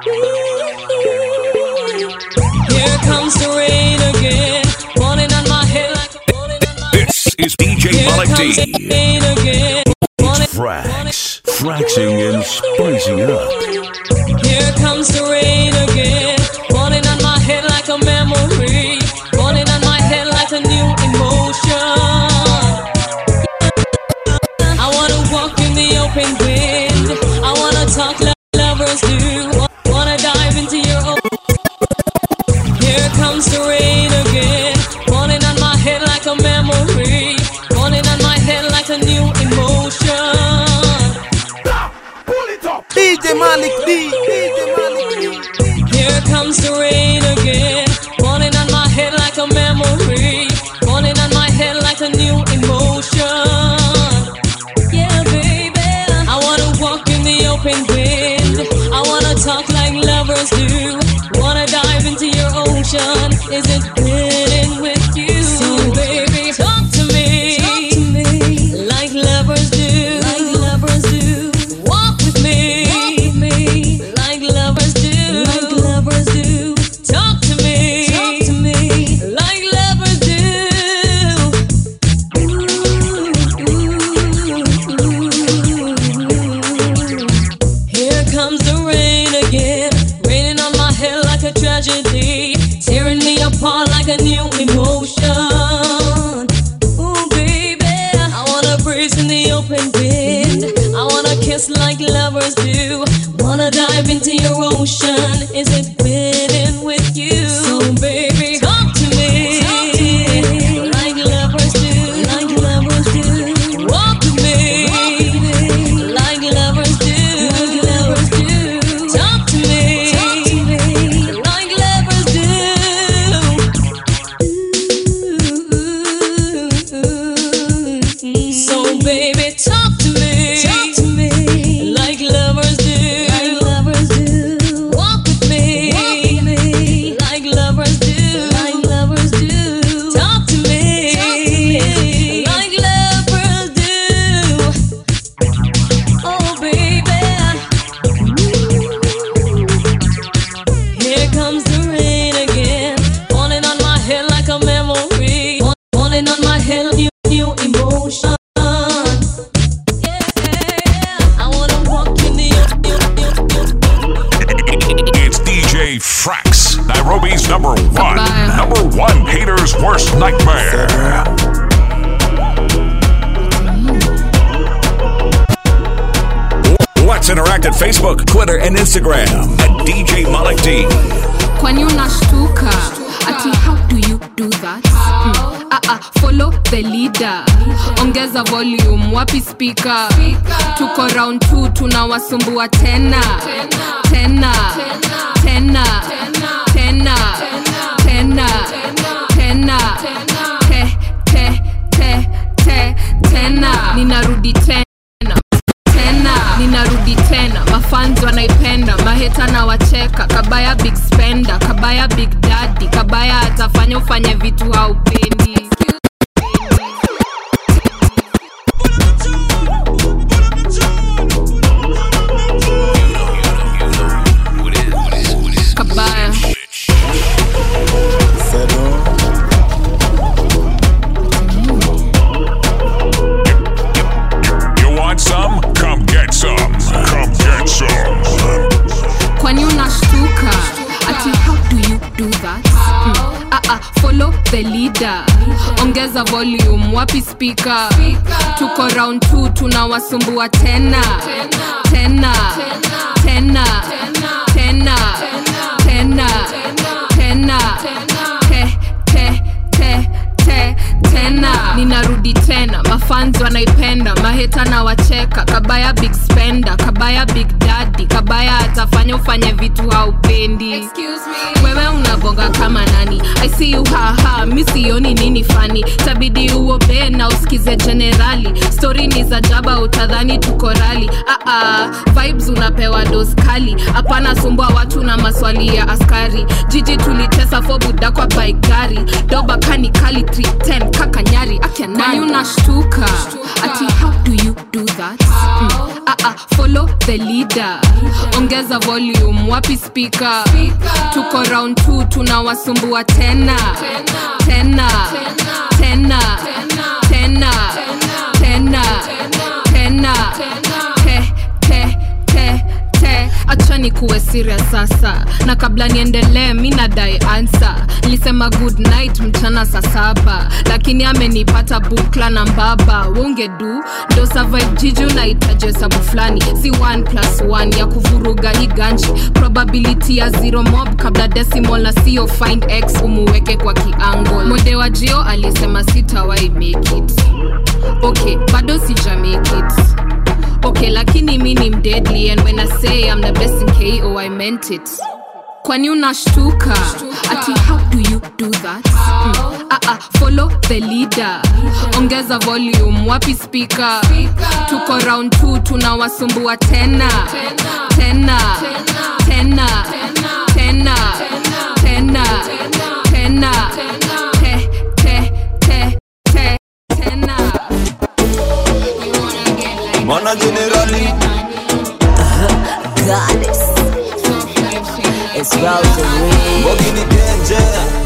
Here comes the rain again, falling on my head like This is DJ Malik D. It's Fraxing and spicing up. Here comes the rain again, falling on my head like a memory, falling on my head like a new emotion. I wanna walk in the open wind, I wanna talk like lovers do, wanna dive into your own. Here comes the rain again, falling on my head like a memory, falling on my head like a new emotion. DJ Malik D. Here comes the rain again, falling on my head like a memory, falling on my head like a new emotion. Yeah, baby, I wanna walk in the open wind, I wanna talk like lovers do, wanna dive into your ocean. Is it fitting with you? So baby, talk to me like lovers do, like lovers do. Walk with me like lovers do, like lovers do. Talk to me like lovers do. Here comes the rain again, raining on my head like a tragedy, tearing me apart like a new emotion. Ooh, baby, I wanna breathe in the open wind, I wanna kiss like lovers do, wanna dive into your ocean. Is it fitting with you? So baby, talk to me like lovers do, like lovers do. Walk with me like lovers do, like lovers do. Talk to me like lovers do. So baby, talk to me like lovers do, like lovers do. Walk with me like lovers do, like lovers do. Talk to me like lovers do. Oh baby, here comes the rain again, falling on my head like a memory, falling on my head new emotion. It's DJ Frax, Nairobi's number one hater's worst nightmare. Let's interact at Facebook, Twitter, and Instagram at DJ Malik D. Kwani unashtuka? Ati how do you do that? Follow the leader. Ongeza volume, wapi speaker? Tuko round 2, tunawasumbua tena. Tena. Ninarudi tena. Mafans wanaipenda, maheta na wacheka. Kabaya big spender, kabaya big daddy, kabaya atafanya ufanye vitu haupendi. Kabaya. You want some? Come get some. Come get some. Kwani unashtuka? Ati how do you do that? Follow the leader. Ongeza volume, wapi speaker? Tuko round 2, tunawasumbua tena. Ninarudi tena, mafans wanaipenda, maheta na wacheka. Kabaya big spender, kabaya big daddy, kabaya atafanya ufanye vitu haupendi. Excuse me, wewe unabonga kama nani? I see you haha, mi sioni nini funny. Tabidi uobe na usikize generali. Story ni za jaba utadhani tuko rally. Vibes unapewa dose kali. Hapana sumbua watu na maswali ya askari. Jiji tulitesa for buda kwa bike gari. Doba kani kali 310 kaka nyari. Kwani unashtuka? Ati how do you do that? Follow the leader. Ongeza volume, wapi speaker. Tuko round 2 tunawasumbua tena. Tena. Tena. Tena. Tena. Tena. Achani kuwe serious sasa. Na kabla niendelee mimi nadai answer. Nilisema good night mchana saa 7, lakini amenipata bukla na mbaba. Ungedu ndo survive jiju na itaje sabu flani. Si 1+1 ya kuvuruga hii ganji. Probability ya 0 mob kabla decimal na sio find x umuweke kwa kiangle. Mode wa Gio alisema sitawai make it. Okay, bado sija make it. Okay, lakini mimi ni deadly, and when I say I'm the best in KO, I meant it. Kwani unashtuka? Ati how do you do that? Follow the leader. Ongeza volume, wapi speaker. Tuko round 2 tunawasumbua tena. Tena. Tena. Tena. Tena. Tena. Tena. Mana generali Goddess. It's Rosary. Bogini Genje.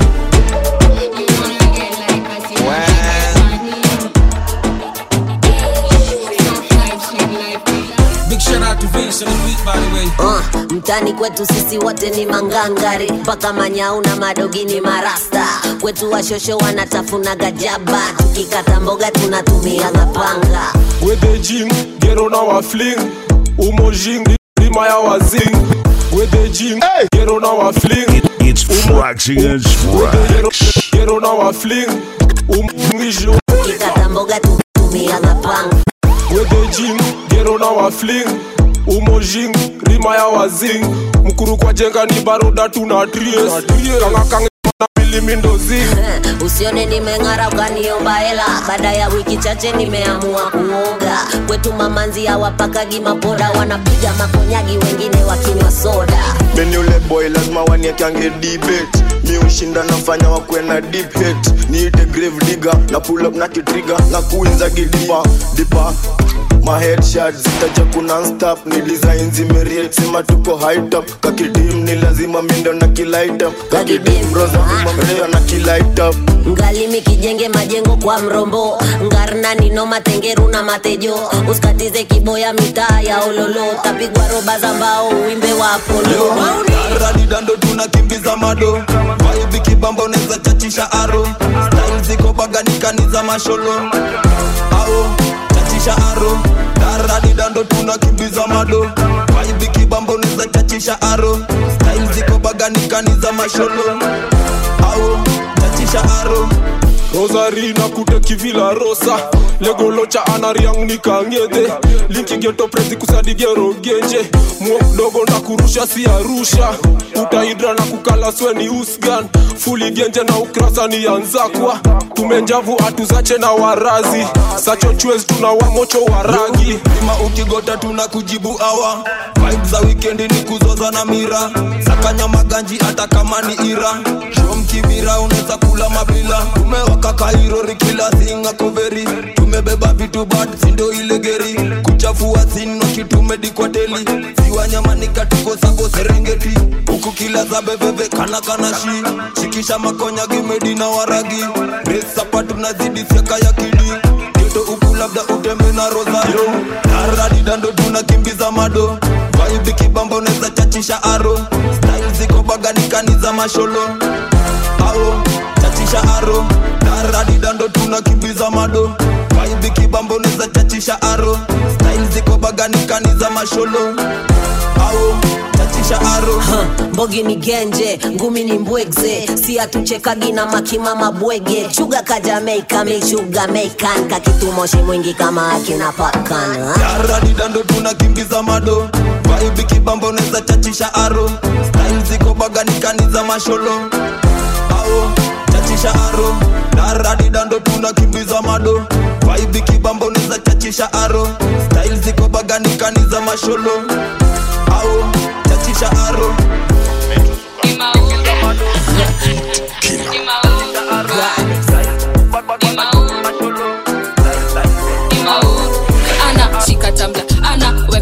Big shout out to Vince on the beat, by the way. Mtani kwetu sisi wote ni mangangari. Paka manyau na madogi ni marasta. Kwetu washosho wanatafuna gajaba. Tukikata mboga tunatumia mapanga. With the gym, get on our fling. Umojing, rimaya wazing. With the gym, get on our fling. It's Flaxy and Sprax. Get on our fling. Tukikata mboga tunatumia mapanga. With the gym, get on our fling. Umojing, rimaya wazing. Mkuru kwa jenga ni baroda tunatries. Kanga na milimindo zing. Usione nimengara ukaniomba hela. Baada ya wiki chache nimeamua kuoga. Kwetu mamanzi hawapakagi mapoda. Wanapiga makonyagi wengine wakinywa soda. Meni ule boy lazima waniekange debate. Mi ushinda nafanya wakwe na deep hate. Niite grave digger na pull up na kitrigger. Na kuinza gidipa, dipa. My headshots zitaja kuna stop. Ni design zimeriate sima tuko high top. Kakidim ni lazima mindo na kilight up. Kakidim roza mimamrea na kilight up. Ngalimi kijenge majengo kwa mrombo. Ngarna nino matengeru na matejo. Uskatize kiboya mitaa ya ololo. Tapigwa roba za mbao uimbe wa Apollo. Radi dando tunakimbiza mado. Vibe kibamba unaweza chachisha aro. Style ziko baganika ni za masholo. Ao chachisha aro. Radi dando tunakimbiza mado. Vibe kibamba unaweza chachisha aro. Style ziko baganika ni za masholo. Ao chachisha aro. Rosary na kuteki vila rosa. Lego locha anariang nikangede. Linki geto prezi kusadigero genje. Mwok dogo na kurusha si arusha. Utaidra na kukala sweni usgan. Fuli genje na ukrasa ni anzakwa. Tumenjavu atuzache na warazi. Sacho chwez tuna wamocho waragi. Ima ukigota tunakujibu awa. Vibe za weekendi ni kuzoza na mira. Sakanya maganji hata kama ni ira. Shom kibira unaweza kula mabila. Tumewaka Kairo rikila singa koveri. Tumebeba vitu bad sindo ilegeri. Kuchafua sino kitumedi kwa teli. Siwa nyamani katuko sako Serengeti. Uku kila za bebebe kana shi. Shikisha makonya gimedi na waragi. Resa patu nazidi siaka ya kidi. Geto uku labda uteme na Rosario. Naradi dando tunakimbiza mado. Vibe kibamba unaweza chachisha aro. Style ziko baganika ni za masholo. Ao chachisha aro. Naradi dando tunakimbiza mado. Vibe kibamba unaweza chachisha aro. Style ziko baganika ni za masholo. Ao chachisha aro. Mbogi ni genje, ngumi ni mbwegze. Si atuchekagi na makimama bwege. Chuga ka Jamaica, me chuga Mekan. Kakitu moshi mwingi kama akina pakana. Naradi dando tunakimbiza mado. Vibe kibamba unaweza chachisha aro. Style ziko baganika ni za masholo. Ao chachisha aro. Naradi dando tunakimbiza mado. Vibe kibamba unaweza chachisha aro. Style ziko baganika ni za masholo. Ao chachisha aro. Ana shika tambla, ana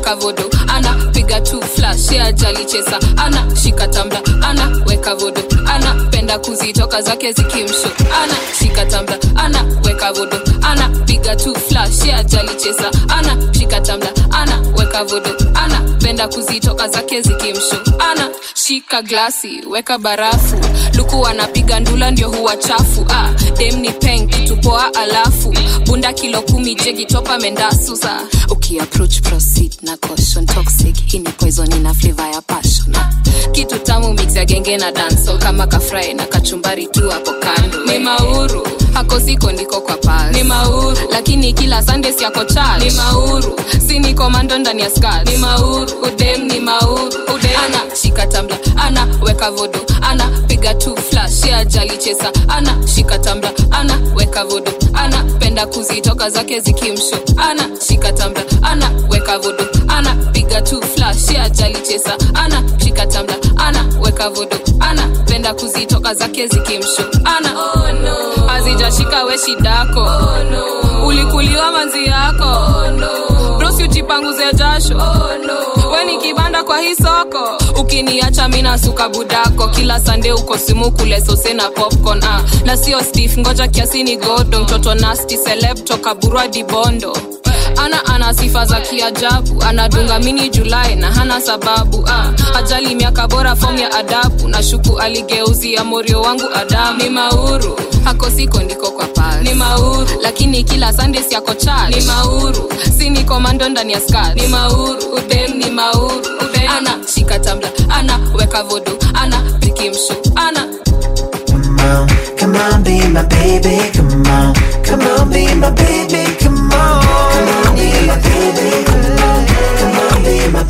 ajali chesa, ana shika tambla, ana weka vodo, ana penda kuzitoka zake zikimsho, ana shika tambla, ana weka vodo, ana piga tu flash ya ajali chesa, ana shika tambla, ana weka vodo, ana penda kuzitoka zake zikimsho, ana shika glasi weka barafu, luku anapiga ndula ndio huwa chafu, dem ni peng kitu poa alafu, bunda kilo 10 jegi topa mendasu sa, approach proceed na caution, toxic hii ni poison ina flavor ya passion, kitu tamu mix ya genge na dance kama kafry na kachumbari tu hapo kando, ni mauru hako siko ndiko kwa paz, ni mauru lakini kila Sunday si yako charge, ni mauru si ni commando ndani ya skirt, ni mauru udem ni mauru udem, ana shika tambla, ana weka vodo, ana piga tu flash ya ajali chesa, ana shika tambla, ana weka vodo, ana penda kuzitoka zake zikimsho, ana shika tambla, ana weka vodo, ana piga tu flash ya ajali chesa, ana shika tambla, ana weka vodo, ana penda kuzitoka zake zikimsho, ana oh no azijashika we shidako, oh no ulikuliwa manzi yako, oh no bro si ujipanguze jasho, oh no weni kibanda kwa hii soko, ukiniacha mina suka budako, kila Sunday uko simu kule sose na popcorn, na sio stiff ngoja kiasi ni godo, mtoto nasty celeb toka burwa dibondo, ana sifa za kiajabu, anadunga mini Julai na hana sababu, ajali miaka bora form ya adabu, na shuku aligeuzia morio wangu Adamu, ni mauru hako siko ndiko kwa paz, ni mauru lakini kila Sunday si yako charge, ni mauru si ni commando ndani ya skirt, ni mauru udem ni mauru udem, ana shika tambla, ana weka vodo, ana pikimsho, ana come on be my baby, come on be my baby, come on be my baby, come on be my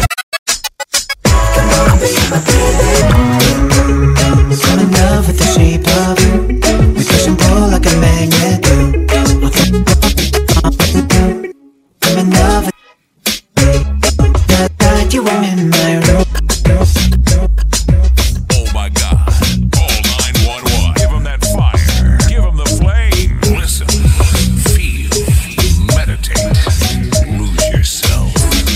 baby, I'm in love with the shape of you, we push and pull like a magnet do, I'm in love with that night you were in my room. Oh my God, call 911, give them that fire, give them the flame, listen, feel, meditate, lose yourself.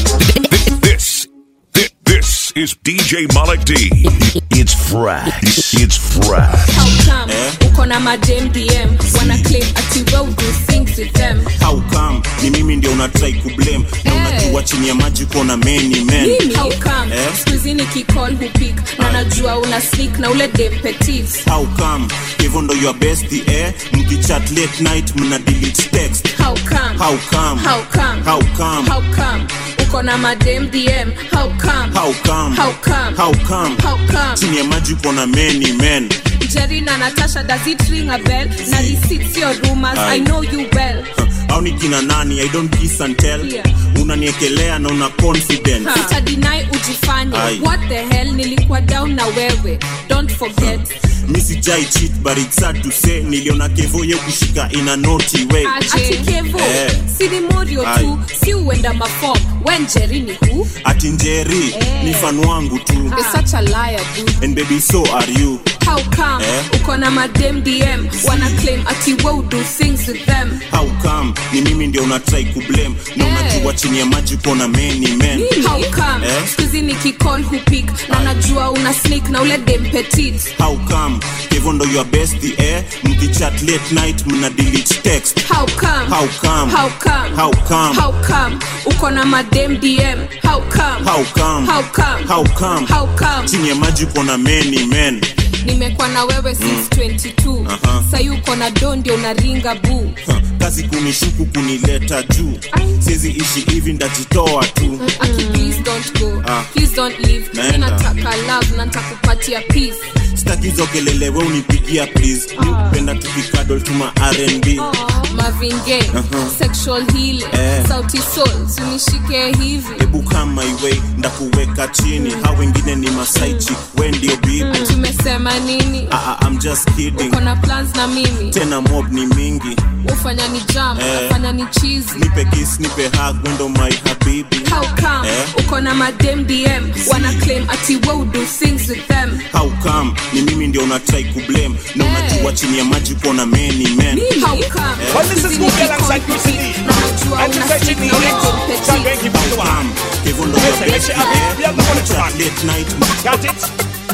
This is DJ Malik D. It's fresh. It's fresh. How come? Uko na madem DM wanna claim ati wewe do things with them? How come? Ni mimi ndio unatry kublame na unajua chini ya maji kuna many men. How come? Squeeze ni kicall who pick na najua una sneak na ule dem petit. How come? Even though you are bestie mkichat late night mna delete text. How come? How come? How come? How come? How come? Uko na madem DM. How come? How come? How come? How come? How come? Chini ya maji kuna many men. Jerry na Natasha, does it ring a bell? Na receipts your rumors, I know you well. Au ni kina nani, I don't kiss and tell. Unaniekelea na una confidence. Sita deny ujifanye. What the hell, nilikuwa down na wewe. Don't forget. Misi jai cheat, but it's sad to say. Niliona Kevo ye kushika in a naughty way. Ati Kevo, sini morio tu. Si uenda mafom. When Jerry ni who? Ati Njeri, ni fan wangu tu. You're such a liar, dude. And baby, so are you. How come? Uko na madem DM wanna claim ati wewe do things with them. How come? Ni mimi ndio unatry kublame na unajua chini ya maji kuna many men. How come? Squeeze ni kicall who pick na najua una sneak na ule dem petit. How come? Even though you are bestie mkichat late night mna delete text. How come? How come? How come? How come? How come? Uko na madem DM. How come? How come? How come? How come? How come? Chini ya maji kuna many men. Nimekuwa na wewe since 22. Sasa yuko na dondi unaringa boo. Kazi kunishuku kunileta juu. Siwezi ishi hivi ndajitoa tu. Aki please don't go. Please don't leave. Ninataka love na nitakupatia peace. Sitaki hizo kelele wewe unipigia please. Nipenda tukikadol tuma R&B. Marvin Gaye, sexual healing, sauti soul, tunishike hivi. Ebu come my way, ndakuweka chini. Hao wengine ni masaichi, we ndio bibi. Tumesema nini? I'm just kidding. Uko na plans na mimi. Tena mob ni mingi. Ufanya unafanya ni jam, unafanya ni cheesy. Nipe kiss, nipe hug, wendo my habibi. How come? Uko na madem DM, wanna claim ati we'll do things with them. How come? Ni mimi ndio unatry kublame. Na unajua chini ya maji kuna many men. How come? Well, this is Google alongside Chrissy D. And you say she need it. So I'm going to give it to her. Listen, let's have it. We have the one track. Late night. Got it?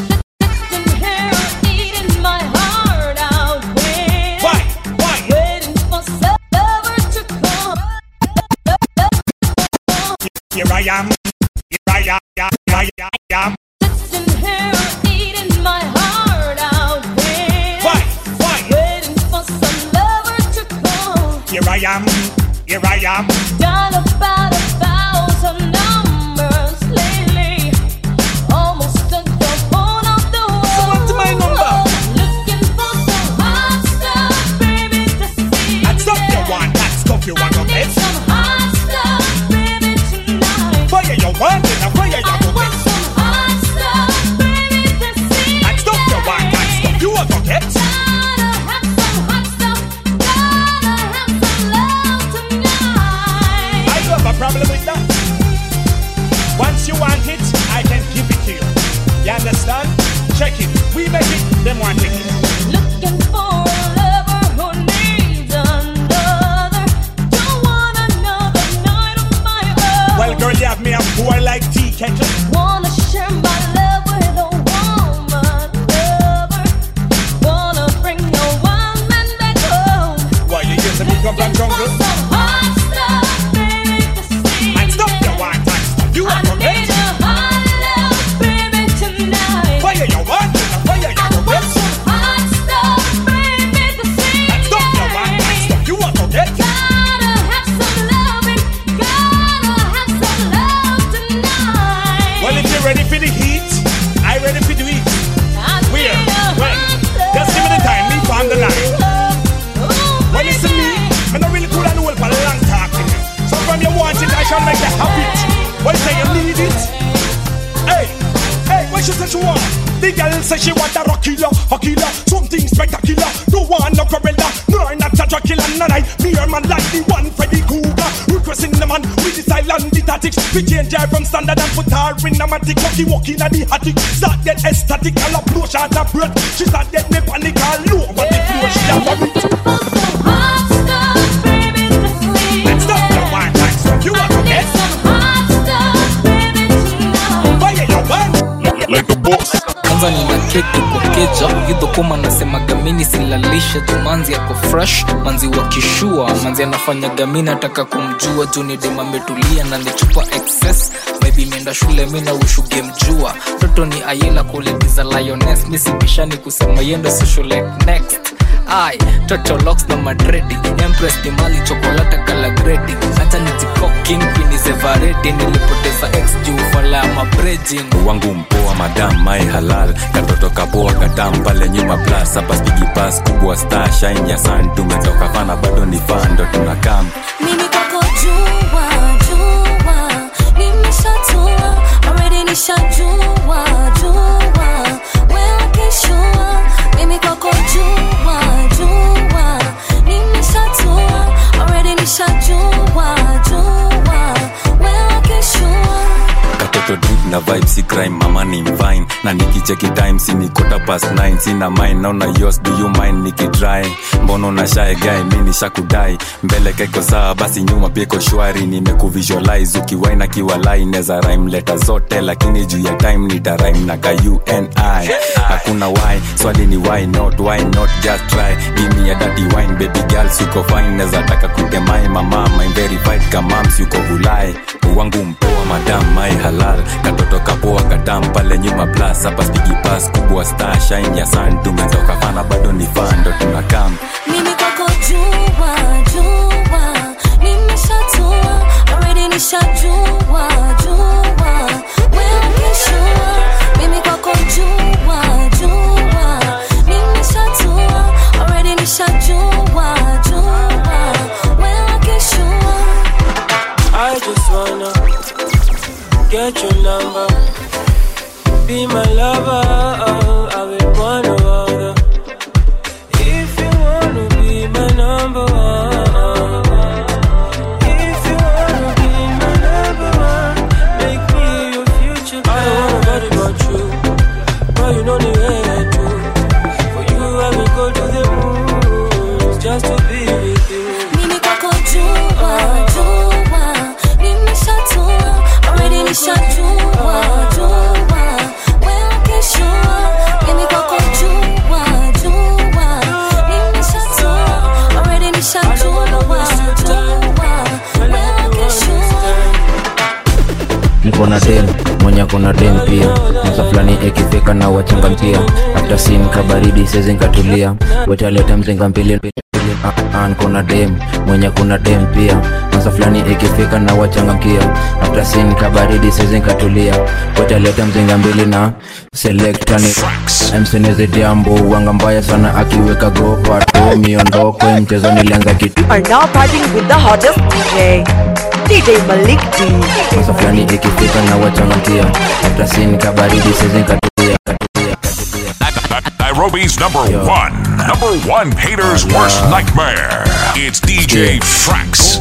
Here I am. Here I am. Sitting here eating my heart out. Why? Waiting for some lover to come. Here I am. Done about 1,000 numbers lately. Almost took the phone off the wall. So what's my number? Looking for some hot stuff, baby, to see. That's stuff you want. That's stuff you want, okay? Some hot stuff, baby, tonight. Where you want it? Where you I want some hot stuff, baby, to see. That's stuff you want. That's stuff you want, okay? Gotta have some hot stuff. Gotta have some love tonight. I don't have a problem with that. Once you want it, I can give it to you. You understand? Check it. We make it, them want it. Looking for a lover who needs another. Don't want another night of my own. Well, girl, you have me a boy like tea kettle. Wanna share my love with a woman lover. Wanna bring a woman back home. Why you using me come from jungle? Some hot stuff, baby, to see. And stuff you want, and stuff you I want, okay? need a hot love, baby, tonight. Where you want it? Where you I want want it? some hot stuff, baby, to see. And stuff you want, and stuff you want, okay? Gotta have some loving. Gotta have some love tonight. Well, if you're ready for the heat, I ready for the heat. Where? When? Just give me the time, leave on the line. Well, listen me, I'm not really cool and old for long talking. So from you want it, I shall make you happy. Well, say you need it. Hey, what she say she want? The girl say she want a rock killer, something spectacular. Don't want no gorilla, no, not a Dracula, no, I. Me or man like the one Freddy Cougar. Requesting the man with the silent the tactics. We change her from standard and put her in a matic. Walking at the attic, start get ecstatic, all up blow shot her breath. She start get me panic all low, but the flow she have a bit. Hot stuff, baby, to see. And stuff you want, and stuff you want, okay? Some hot stuff, baby, tonight. Where you want? Like a boss. Kwanza nina keki kwa keja Gidho kuma nasema gamini silalisha Jumanzi yako fresh, manzi wakishua Manzi anafanya gamini ataka kumjua Juni dema metulia na nichupa excess Baby mienda shule mina ushuge mjua Toto ni ayela kuligiza lioness Misibishani kusema yendo socialite next Ay, Toto locks na madredi Empress ni mali chokolata kala gredi Hata nitikoking pinize varedi Nilipoteza ex juu fala mabrejing wangu mpoa madam mai halal katoto kapoa katam pale nyuma plus hapa spigi pass kubwa star shine ya sun tumetoka fana bado ni fando tunakam Mimi kwako jua nimeshatua already nishajua wewe kishua mimi kwako jua nimeshatua already nishajua wewe kishua katoto drip na vibe si crime mama ni mvine na nikicheki time si ni 9:15 sina mind naona yours do you mind nikidry mbono na shy guy mimi nishakudai mbele keko sawa basi nyuma pia iko shwari nimekuvisualize ukiwaina kiwalai neza rhyme letter zote lakini juu ya time ni da rhyme na UNI hakuna why swali ni why not just try give me a dirty wine baby girl uko fine neza taka kutemai mama my verified kama msuko vulai wangu mpoa madam mai halal katoto kapoa katam pale nyuma plus hapa spigi pass kubwa star shine ya sun tumetoka fana bado ni fando tunakam mimi kwako jua nimeshatua already nishajua wewe kishua mimi kwako jua nimeshatua already nishajua wewe kishua I just wanna get your number, be my lover, I will wanna other. If you wanna be my number one sure you know the way to. For you I will go to the moon just to be with you. Mimi kwako jua, nimeshatua, already nishajua, wewe kesho. Mimi kwako jua, nimeshatua, already nishajua, wewe kesho. Niko na dem, mwenye kuna dem pia. Masa flani ikifika na wachangamkia. After scene kabaridi sezi nkatulia. Weta leta mzinga mbili. Niko na dem, mwenye kuna dem pia. Masa flani ikifika na wachangamkia. After scene kabaridi sezi nkatulia. Weta leta mzinga mbili na selecta ni mseneze jambo. Wanga mbaya sana akiweka gopa to miondoko. Mchezo nilianza kitu. You are now partying with the hottest DJ Malik D. Masa flani ikifika na wachangamkia. After scene kabaridi sezi nkatulia. Nairobi's number one hater's worst nightmare. It's DJ Frax.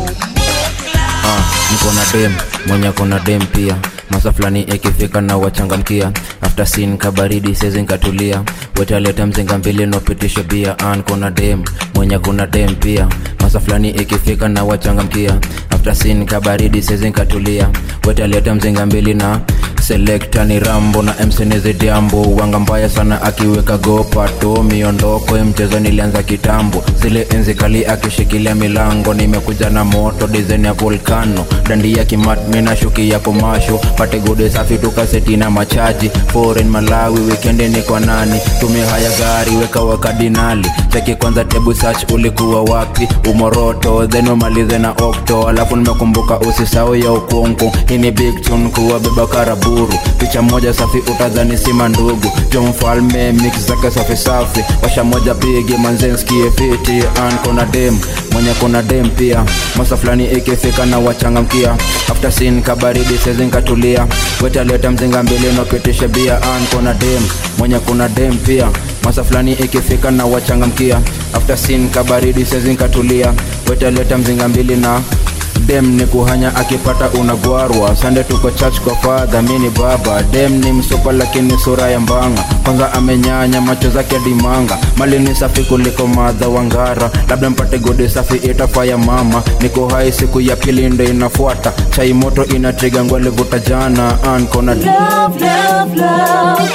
Niko na dem, mwenye kuna dem pia. Masa flani ikifika na wachangamkia. After scene kabaridi sezi nkatulia. Weta leta mzinga mbili no pitisho bia. Niko na dem, mwenye kuna dem pia. Masa flani ikifika na wachangamkia. After scene kabaridi sezi nkatulia. Weta leta mzinga mbili na selecta ni Rambo na mseneze jambo. Wanga mbaya sana akiweka gopa to miondoko. Mchezo nilianza kitambo. Zile enzi kali akishikilia milango. Nimekuja na moto design ya volcano. Dandi ya kimat mina shuki ya komasho. Pate gode safi tukaseti na machaji. Foreign Malawi weekend ni kwa nani. Tumia haya gari weka wakadinali. Cheki kwanza tebu search ulikuwa wapi. Umoroto then umalize na okto. Alafu nimekumbuka usisao ya ukonko. Hii ni big tune kuwa beba karabu. Picha moja safi utadhani sima ndugu. John Mfalme mix zake safi safi. Washa moja pigi manzenski fiti. Niko na dem, mwenye kuna dem pia. Masa flani ikifika na wachangamkia. After scene kabaridi sezi nkatulia. Weta leta mzinga mbili no pitishe bia. Niko na dem, mwenye kuna dem pia. Masa flani ikifika na wachangamkia. After scene kabaridi sezi nkatulia. Weta leta mzinga mbili na dem ni kuhanya akipata unagwarwa. Sande tuko church kwa father mini baba. Dem ni msopa lakini sura ya mbanga. Kwanza amenyanya macho zake dimanga. Mali ni safi kuliko madha wangara. Labda mpate gode safi itafaya mama. Niko hai siku ya pili ndo inafuata. Chai moto inatriga ngwale vuta jana. Niko na love, love, love,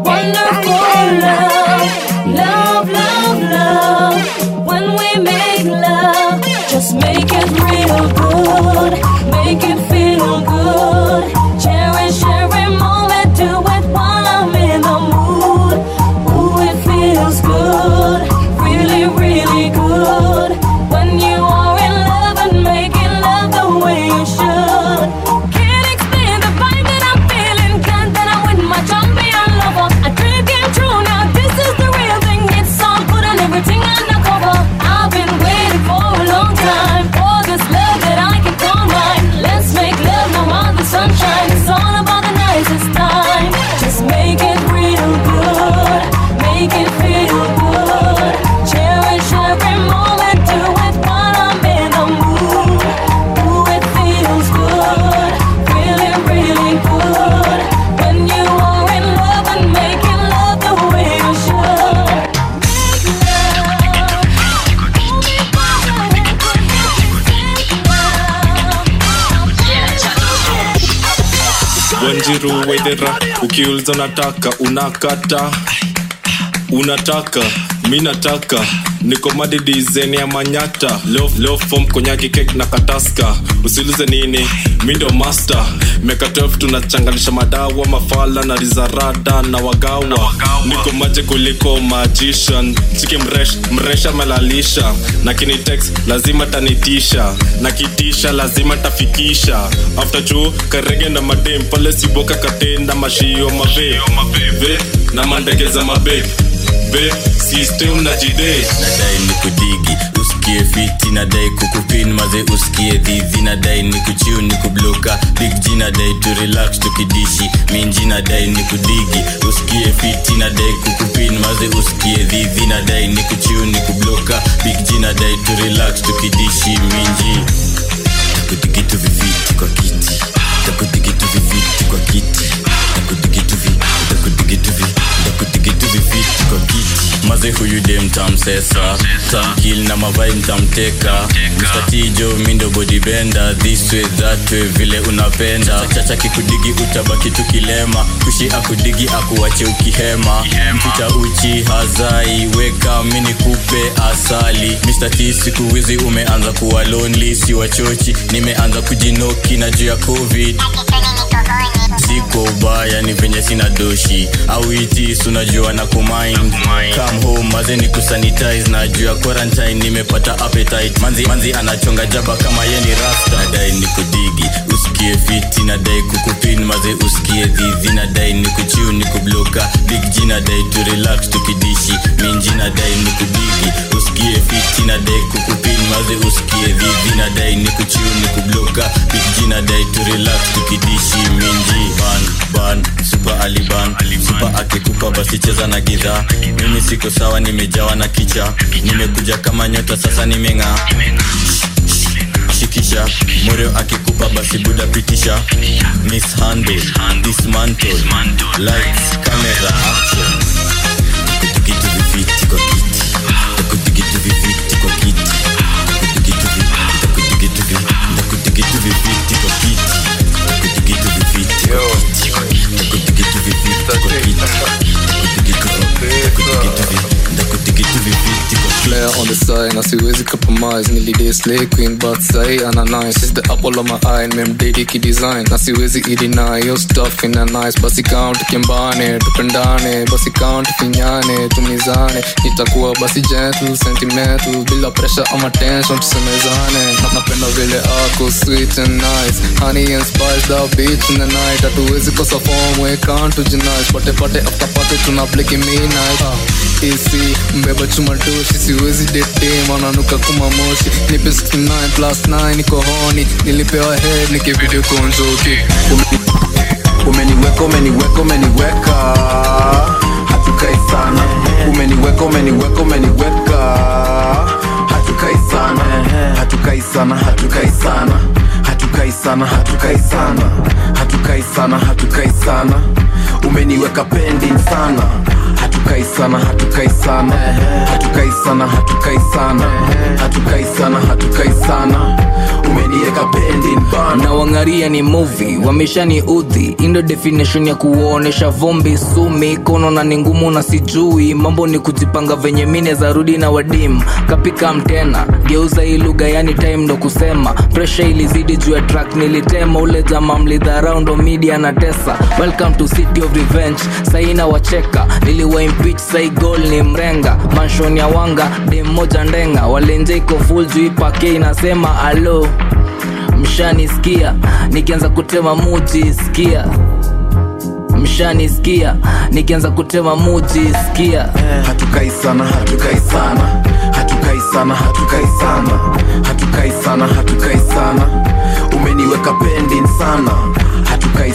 wonderful love. Love, love, love, when we make love, just make it real good, make it feel good. Cherish every moment, do it while I'm in the mood. Ooh, it feels good, really, really good. When you are in love and making love the way you should. Can't explain the vibe that I'm feeling, can't that I'm with my champion lover. A dream came true, now this is the real thing. It's all good and everything undercover. I've been waiting for a long time for this love that I can call mine. Let's make love no more the sunshine. It's all about the nicest time. Just make it real good, make it feel good. Cherish every moment, do it while I'm in the mood. Ooh, it feels good, really, really good. When you are in love and making love the way you should. Wanjiru wedera, ukiulza nataka, unakata. Unataka, minataka. Niko madi design ya manyata. Love form konyaki cake na kataska. Usiluze nini, mindo master. Meka 12 tunachanganisha madawa. Mafala na rizarada na wagawa. Niko maje kuliko magician. Chiki mresha melalisha. Na kini text lazima tanitisha. Na kitisha lazima tafikisha. After juu karege na madem. Pale siboka katenda mashio mabe. Na mandegeza mabe. System na jide. Nadai nikudigi, usikie fiti. Nadai kukupin maze usikie dhizi. Nadai nikuchiu nikubloka. Big G nadai to relax tukidishi. Minji nadai nikudigi, usikie fiti. Nadai kukupin maze usikie dhizi. Nadai nikuchiu nikubloka. Big G nadai to relax tukidishi. Minji takudigitu viviti kwa kiti. Takudigitu viviti kwa kiti. Takudigitu viviti. maze huyu dem tamsesa tamkill na mavibe tamteka Mr. Tijo mindo body bender this way that way vile unapenda chacha kikudigi utabaki tukilema kushi akudigi akuache ukihema mficha uchi hazai weka mini kupe asali Mr. T siku wizi umeanza kuwa lonely si wachochi nimeanza kujinoki na juu ya covid siko ubaya ni venye sina doshi au iti sunajua na kumind come home maze ni kusanitize na juu ya quarantine nimepata appetite manzi anachonga jaba kama ye ni rasta nadai ni kudigi usikie fiti nadai kukupin maze usikie dhidhi nadai ni kuchiu ni kubloka big G nadai to relax tukidishi minji nadai ni kudigi usikie fiti nadai kukupin maze usikie dhidhi nadai ni kuchiu ni kubloka big G nadai to relax tukidishi minji ban super aliban super akikupa basi cheza na gidha mimi siko sawa nimejawa na kicha nimekuja kama nyota sasa nimenga shikisha moreo akikupa basi buda pitisha mishandle dismantle lights camera action kutukitu viviti kwa kiti kutukitu viviti kwa kiti kutukitu viviti kwa kiti Player on the side, na siwezi compromise. Nilidai slay queen but sai ana nice. She's the apple of my eye, memdedi ki design. Na siwezi deny your stuff in a nice. Basi count kimbane, tupendane. Basi count finyane, tumizane. Nitakuwa basi gentle, sentimental. Bila pressure ama tension, tusemezane. Napenda vile ako sweet and nice. Honey and spice, that bitch in the night. Hatuwezi kosa form, we can't tujinice. Pate after pate, tuna bliki midnight. AC, mbeba chuma doshi. Siwezi date, mananuka kuma moshi. Nipe 69+9, niko honi. Nilipewa head, niki video konjoki. Umeniweka hatukai sana. Umeniweka hatukai sana. Hatukai sana. Umeniweka pending sana. Hatukai sana. Umeniweka pending bana. Na wangaria ni movie, wamesha ni udhi. Indo definition ya kuonesha vombi sumi. Kono na ni ngumu na sijui. Mambo ni kujipanga venye mine za rudi na wadim. Kapika mtena, geuza hii lugha yani time ndo kusema. Pressure ilizidi juu ya track nilitema. Ule jama mlidharau ndo media na tesa. Welcome to city of revenge, saina wacheka. Niliwa impeach sai goal ni mrenga. Mansion ya wanga, dem moja ndenga. Walenje iko full juu ipake inasema alo. Mshanisikia, nikianza kutema muji sikia. Mshanisikia, nikianza kutema muji sikia. Hatukai sana. Umeniweka pending sana. Hatukai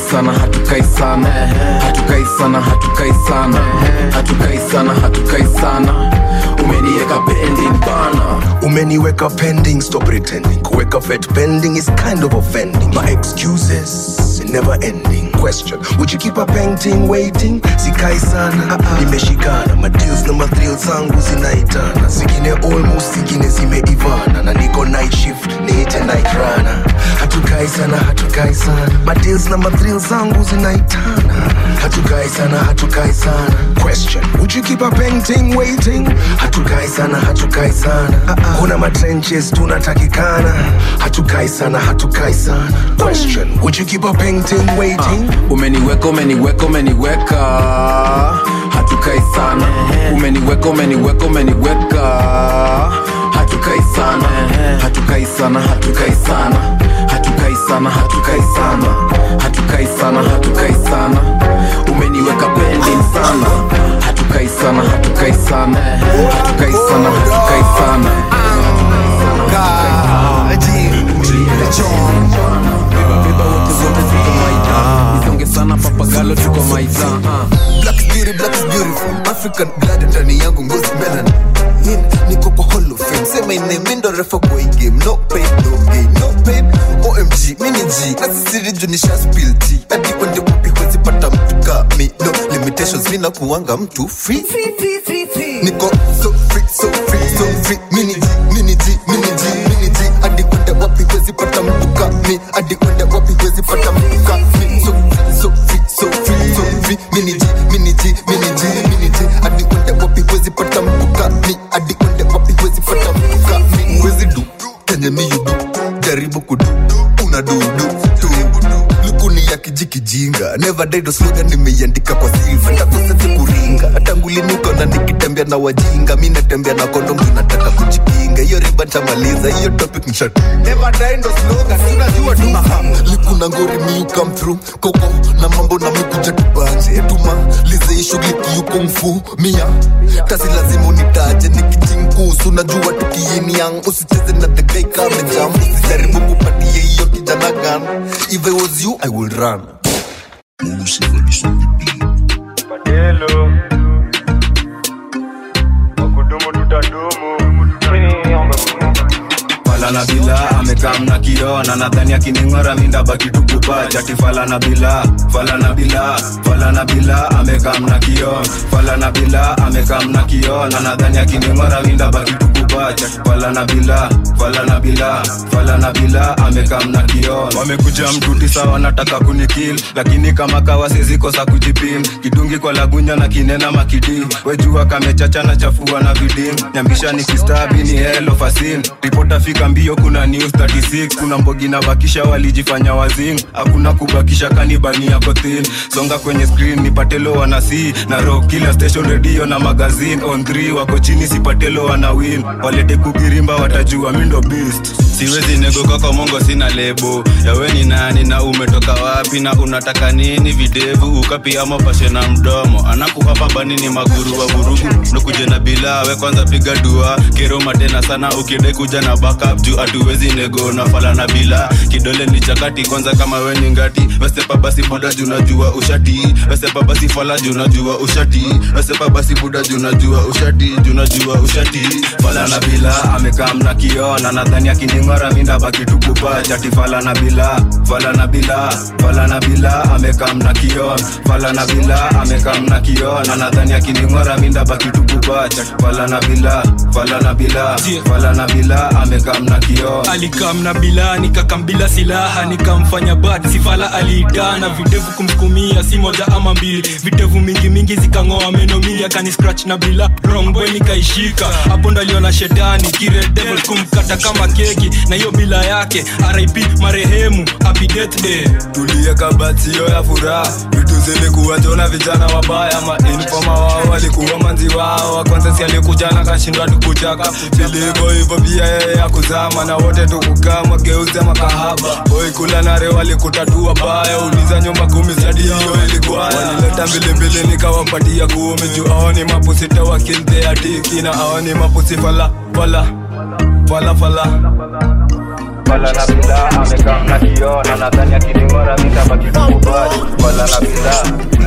sana. Umeniweka pending bana. Umeniweka pending, stop pretending. Kuweka vet pending is kind of offending. My excuses never ending. Question, would you keep a painting waiting? Sikai sana, nimeshikana. My deals na thrills zangu zinaitana. Zingine almost, zingine zimeivana. Na niko night shift, niite night runner. Hatukai sana. My deals na thrills zangu zinaitana. Hatukai sana. Question, would you keep a painting waiting? Hatukai sana. Kuna matrenches tunatakikana. Hatukai sana. Question, would you keep a painting waiting? Umeniweka hatukai sana. Umeniweka hatukai sana. Hatukai sana. Umeniweka pending sana. Hatukai sana. Isonge sana papagalo tuko maita. Black is beautiful. African blood ndani yangu ngozi melanin. Niko kwa Hall of Fame. Say my name ndo refa boy game. No pain, no gain, no pain. OMG, mini G. Nasiri junisha spill tea. Adi wende wapi huwezi pata mtu kami. No limitations mina kuwanga mtu free. niko so free, so free, so free. Mini G, mini G, mini G, mini G. Adi kwenda wapi wezi pata mtuka mi. Adi kwenda wapi wezi pata mtuka mi. So free, so free, so free, so free. Mini G, mini G, mini G, mini G. Adi kwenda wapi wezi pata mtuka mi. Adi kwenda wapi wezi pata mtuka mi. Wezi do, kenye mi you do. Jaribu kudu, una do tu. Lukuni ya kijikijinga. Never died slogan nimeiandika kwa silver. Takosa kuringa. Tanguli niko na nikitembea na wajinga. Mi natembea na kondom tunataka kujikinga. Hiyo riba nitamaliza, hiyo topic nishatu. Never died slogan, tunajua tu maham. Likuna ngori mi you come through. Koko na mambo na mikuja tubanje. Tuma lize hii shughuli kiyu kung fu. Mia, kazi lazima unitaje. Nikijinkusu, unajua tukiini yang. Usicheze na the guy kame jam. Usijaribu kupatie hiyo kijana gun. If I was you, I would run. Madelo wakudumu tutadumu. Falana bila amekam na kiona nadhani akining'ora minda baki tukupa jati falana bila amekam na kiona falana bila amekam na kiona nadhani akining'ora minda baki tukupa jati falana bila amekam na kiona wamekuja mtuti sawa nataka kunikill lakini kama kawa sizikosa kujipim kidungi kwa lagunya na kinena makidi wejua kamechacha na chafua na vidim nyambisha nikistabi ni hello fasin ripota fika mbio kuna news 36 kuna mbogi na bakisha walijifanya wazim hakuna kubakisha kanibani yako thin songa kwenye screen nipatelo wanasi na rock kila station radio na magazine on 3 wako chini sipatelo wana win walete kugirimba watajua mindo beast siwezi nego kwa mongo sina lebo yawe ni nani na umetoka wapi na unataka nini videvu ukapi ama pashe na mdomo anakuhapa banini maguru wa vurugu nukuje na bila we kwanza piga dua kero matena sana ukidai kuja na backup juu atuwezi nego na fala na bila kidole ni chakati kwanza kama we ni ngati wesepa basi buda junajua ushati wesepa basi fala junajua ushati wesepa basi buda junajua ushati fala na bila amekam na kiona nadhani akining'ora minda baki tukupa jati fala na bila amekam na kiona fala na kiona nadhani akining'ora minda baki tukupa jati fala na bila amekam na kiona alikam na bila nikakam bila silaha nikamfanya bad sifala aliitana videvu kumsukumia si moja ama mbili videvu mingi zikang'oa meno mingi akani scratch na bila wrong boy nikaishika hapo ndaliona shetani kire devil kumkata kama keki na hiyo bila yake RIP marehemu happy death day tulie kabatio ya furaha vitu zilikuwa jona vijana wabaya mainfoma wao walikuwa manzi wao kwanza si alikuja na kashindwa tukutaka siliko hivyo pia yeye ya kuzama na wote tukukama geuze makahaba boy kula nare walikutatua baya uliza nyumba 10 zadi hiyo ilikuwa walileta mbili nikawapatia 10 juu hao ni mapusi tawakinde atiki na hao ni mapusi fala na bila amekam na kiona nadhani akining'ora minda baki tukupa fala na bila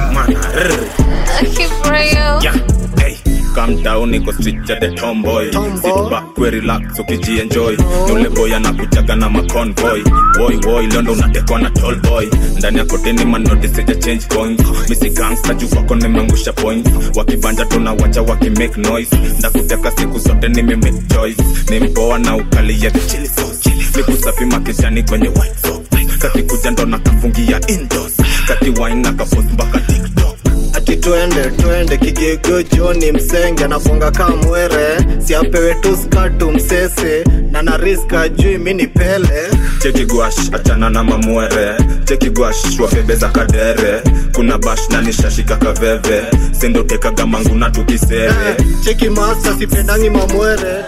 yeah hey calm down niko street ya the tomboy sit back we relax ukijienjoy yule boy anakujaga na maconvoy boy londo unatekwa na tall boy ndani ya koteni manoti sija change coins misi gangsta juu wako nimangusha points wakibanja tunawacha wakimake noise ndakuteka siku zote make choice nimpoa na ukali ya chili sauce nikusafi makijani kwenye white sock kati kuja ndo nakafungia indoors kati wine na kapost mpaka TikTok ati twende kigego Johnny msenge anafunga kamwere si apewe tu skatu msese na na riska juu mini pele cheki gwash achana na mamwere cheki gwash wafebeza kadere kuna bash na nishashika kaveve sendo teka gamangu na tukisere cheki master sipendangi mamwere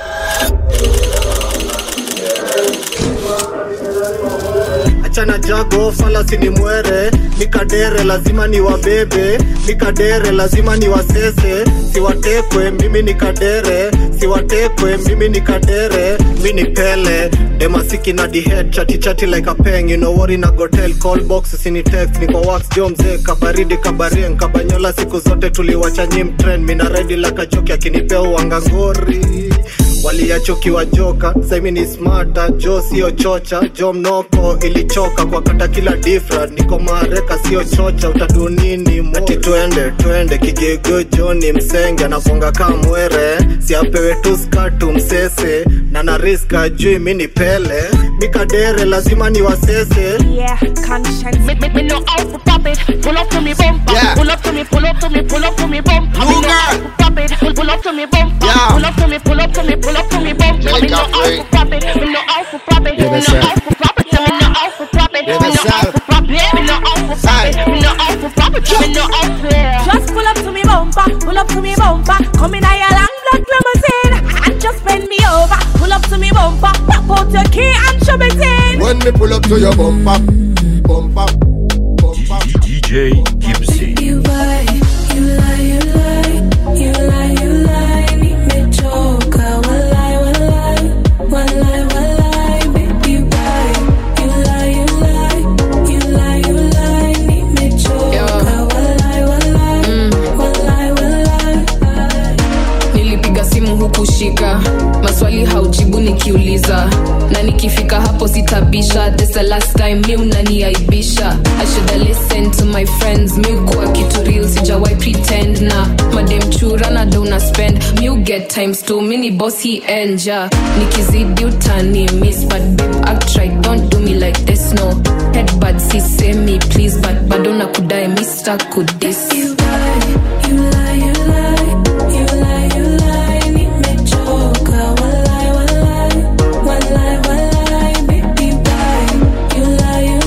achana jago fala sini mwere mikadere lazima ni wabebe mikadere lazima ni wasese siwatekwe mimi ni kadere mini pele demasiki na di head chati like a peng you know what in a hotel call box sini text niko wax jomze kabaridi kabarien kabanyola siku zote tuliwacha nyim trend mina ready like a joke akinipea uangangori waliachokiwa joka saimi ni smarta jo sio chocha jo mnoko ilichoka kwa kata kila different niko mareka sio chocha utadu nini ati twende kigego joni msenge anaponga kamwere siapewe tu skatu msese na nariska jui mini pele mikadere lazima ni wasese yeah conscience me no out for pop it pull up to me bumper yeah. pull up to me pull up to me pull up to me bumper no pop it pull up to me bumper yeah. pull up to me pull up to me pull up to me bumper me no out for pop it me no out for pop it me no out for pop it me no out for pop it me no out for pop it me no out for pop it me no out for pop it me no out for just pull up to me bumper come in a long black limousine and just bend me over pull up to me bumper pop out your key and shove it in when me pull up to your bumper DJ Gibson you lie nimechoka walai baby you lie nimechoka walai nilipiga simu hukushika maswali haujibu nikiuliza na nikifika hapo sitabisha this the last time mi unaniaibisha I shoulda listen to my friends mi ukuwa kitu real sijawai pretend na madem chura na dona spend mi get times 2 mini boss he enja nikizidi utani miss but babe act right don't do me like this no headbud si say me please but bado nakudai mi stuck with this you lie nimechoka walai baby you lie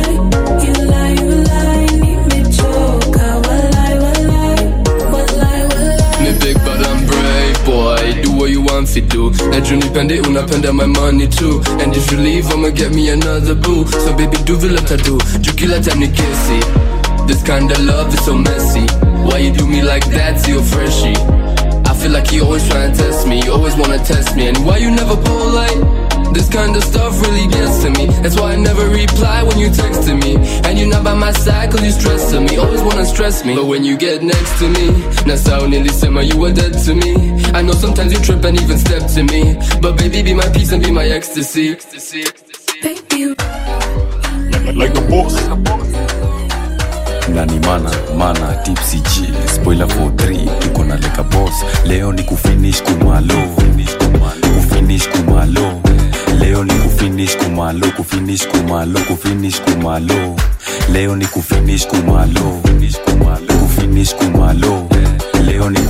nimechoka walai me big but I'm brave boy do what you want to do najua nipende unapenda my money too and if you leave I'ma get me another boo so baby do vile tatu juu kila time ni kesi this kind of love is so messy why you do me like that to your freshie I feel like you always trying to test me you always wanna test me and why you never polite this kind of stuff really gets to me that's why I never reply when you texting me and you're not by my side cause you stressing me always wanna stress me but when you get next to me now sound nearly summer you were dead to me I know sometimes you trip and even step to me but baby be my peace and be my ecstasy baby like the boss nani mana tipsy G spoiler for 3 tuko na leka boss leo ni kufinish kumalo leo ni kufinish kumalo leo ni kufinish kumalo leo ni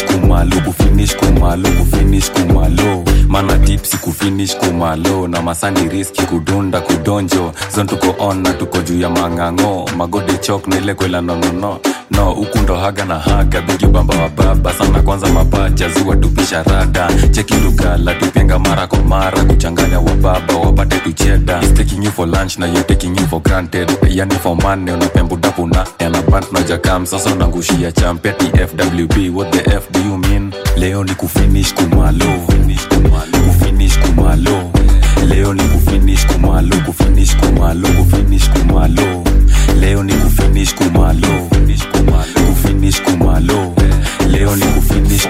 kufinish kumalo mana tipsi kufinish kumalo na masani riski kudunda kudonjo zon tuko on na tuko juu ya mangango magode chok na ile kwela no huku ndo haga na haga bigi bamba wa baba sana kwanza mapacha ziwa tupisha rada cheki lugala tupenga mara kwa mara kuchanganya wa baba wapate tucheda is taking you for lunch na you taking you for granted yani for money unapembudapu na yanaband na jakam sasa unangushia champeti FWB what the F do you mean leo ni kufinish kumalo leo ni kufinish kumalo leo ni kufinish kumalo leo ni kufinish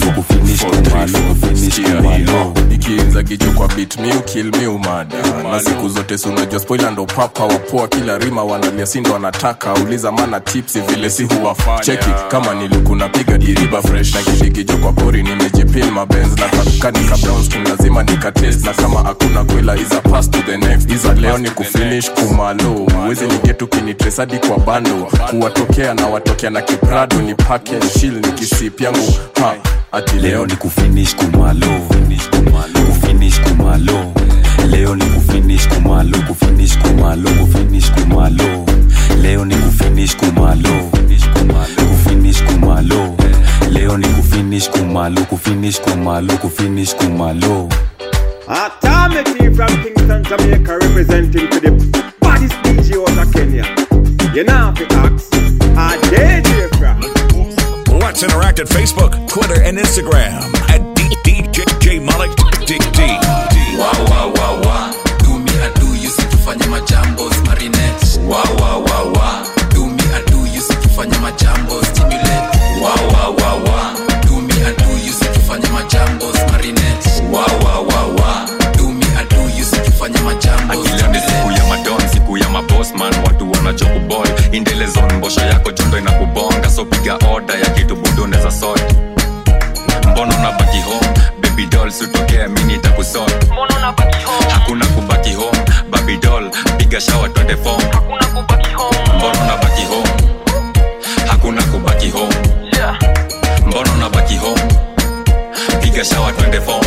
kumalo ikiinza kicho kwa beat me kill me umada na siku zote unajua spoiler ndo papa wapoa kila rima wanalia sindo wanataka uliza mana tips vile si huwafanya cheki kama nilikuna piga diriba fresh na kicho kwa pori nimejipin mabenz na kakani ka brown skin lazima nikatest na kama hakuna kwela is a pass to the next is a leo ni kufinish kumalo uweze nigetu kinitrace hadi kwa bando kuwatokea na watokea na kiprado ni package chill ni kisip yangu ha ati leo ni kufinish kumalo leo ni kufinish kumalo leo ni kufinish kumalo leo ni kufinish kumalo Atameti from Kingston, Jamaica, representing to the baddest DJ out of Kenya. You know the axe, a DJ from. Let's interact at Facebook, Twitter, and Instagram at DJ Malik DD. Wa do me I do you see tufanye majambos marinette. Wa do me I do you see tufanye majambos stimulate. Wa do me I do you see tufanye majambos marinette. piga shawa twende form.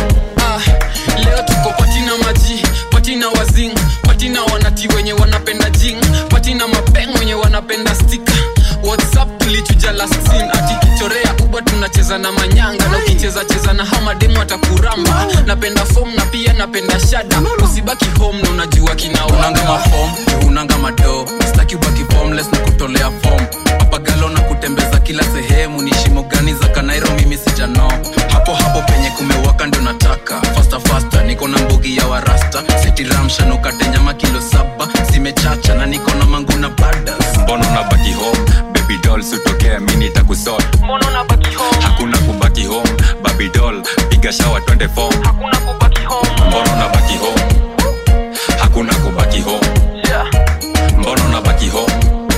Leo tuko patina maji, patina wazing, patina wanati wenye wanapenda jing, patina mapeng wenye wanapenda stika. WhatsApp tulichuja last scene, ati kichorea uba tunacheza na manyanga, na ukicheza cheza na hama demo atakuramba. Napenda form na pia napenda shada, usibaki home na unajua kinao. Unanga maform, unanga mado, staki ubaki formless na kutolea form. Hapa galo na kutembeza kila sehemu, ni shimo gani za Kanairo mimi sijano. Hapo penye kumewaka ndo nataka, faster niko na mbogi ya warasta. Seti ramsha nukate nyama kilo 7, zimechacha na niko na mangu na badas. Mbono na baki home, baby doll sutokea mini nitakusort. Mbono na baki home, hakuna kubaki home, baby doll piga shawa twende form. Hakuna kubaki home, mbono na baki home, hakuna kubaki home, yeah. Mbono na baki home,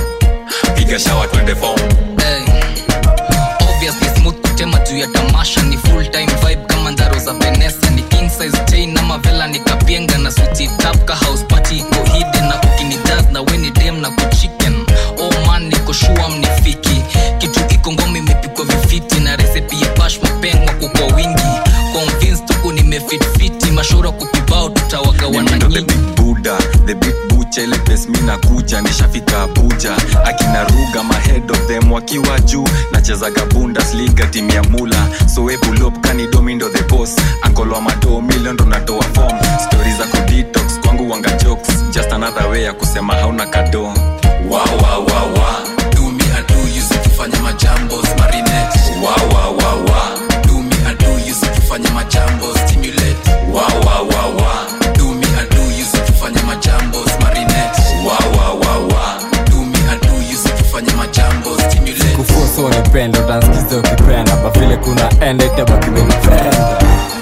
piga shawa twende form. Hey. Obviously smooth kutema juu ya tamasha, ni full time vibe kama ndaro za Vanessa, ni king size chain na mavela nikapienga na suti tap ka house party iko hidden na kukini jazz na weni dem na kuchicken. Oh man niko sure mnifiki, kitu iko ngome imepikwa vifiti na recipe ya bash mapengwa kwa wingi. Convinced tuko nimefit fiti, mashura kukibao tutawagawana nyingi. The big butcher ile pes mina kuja nishafika Abuja. Akina Ruga my head of them wakiwa juu, nachezaga Bundesliga team ya Mula. So we pull up kani domindo the boss, ankolo mado million ndo natoa form. Stories za detox kwangu wanga jokes, just another way ya kusema hauna kado. Wow wow wow wow, do me I do you sikifanya majambo marinette. Wow wow wow wow, do me I do you sikifanya majambo stimulate. Wow wow wow wow, do me I do you sikifanya majambo marinette. Wow wow wow wow, do me I do you sikifanya majambo stimulate. Kufoso nipenda utansikiza ukipenda, ba vile kuna ende itabaki menipenda.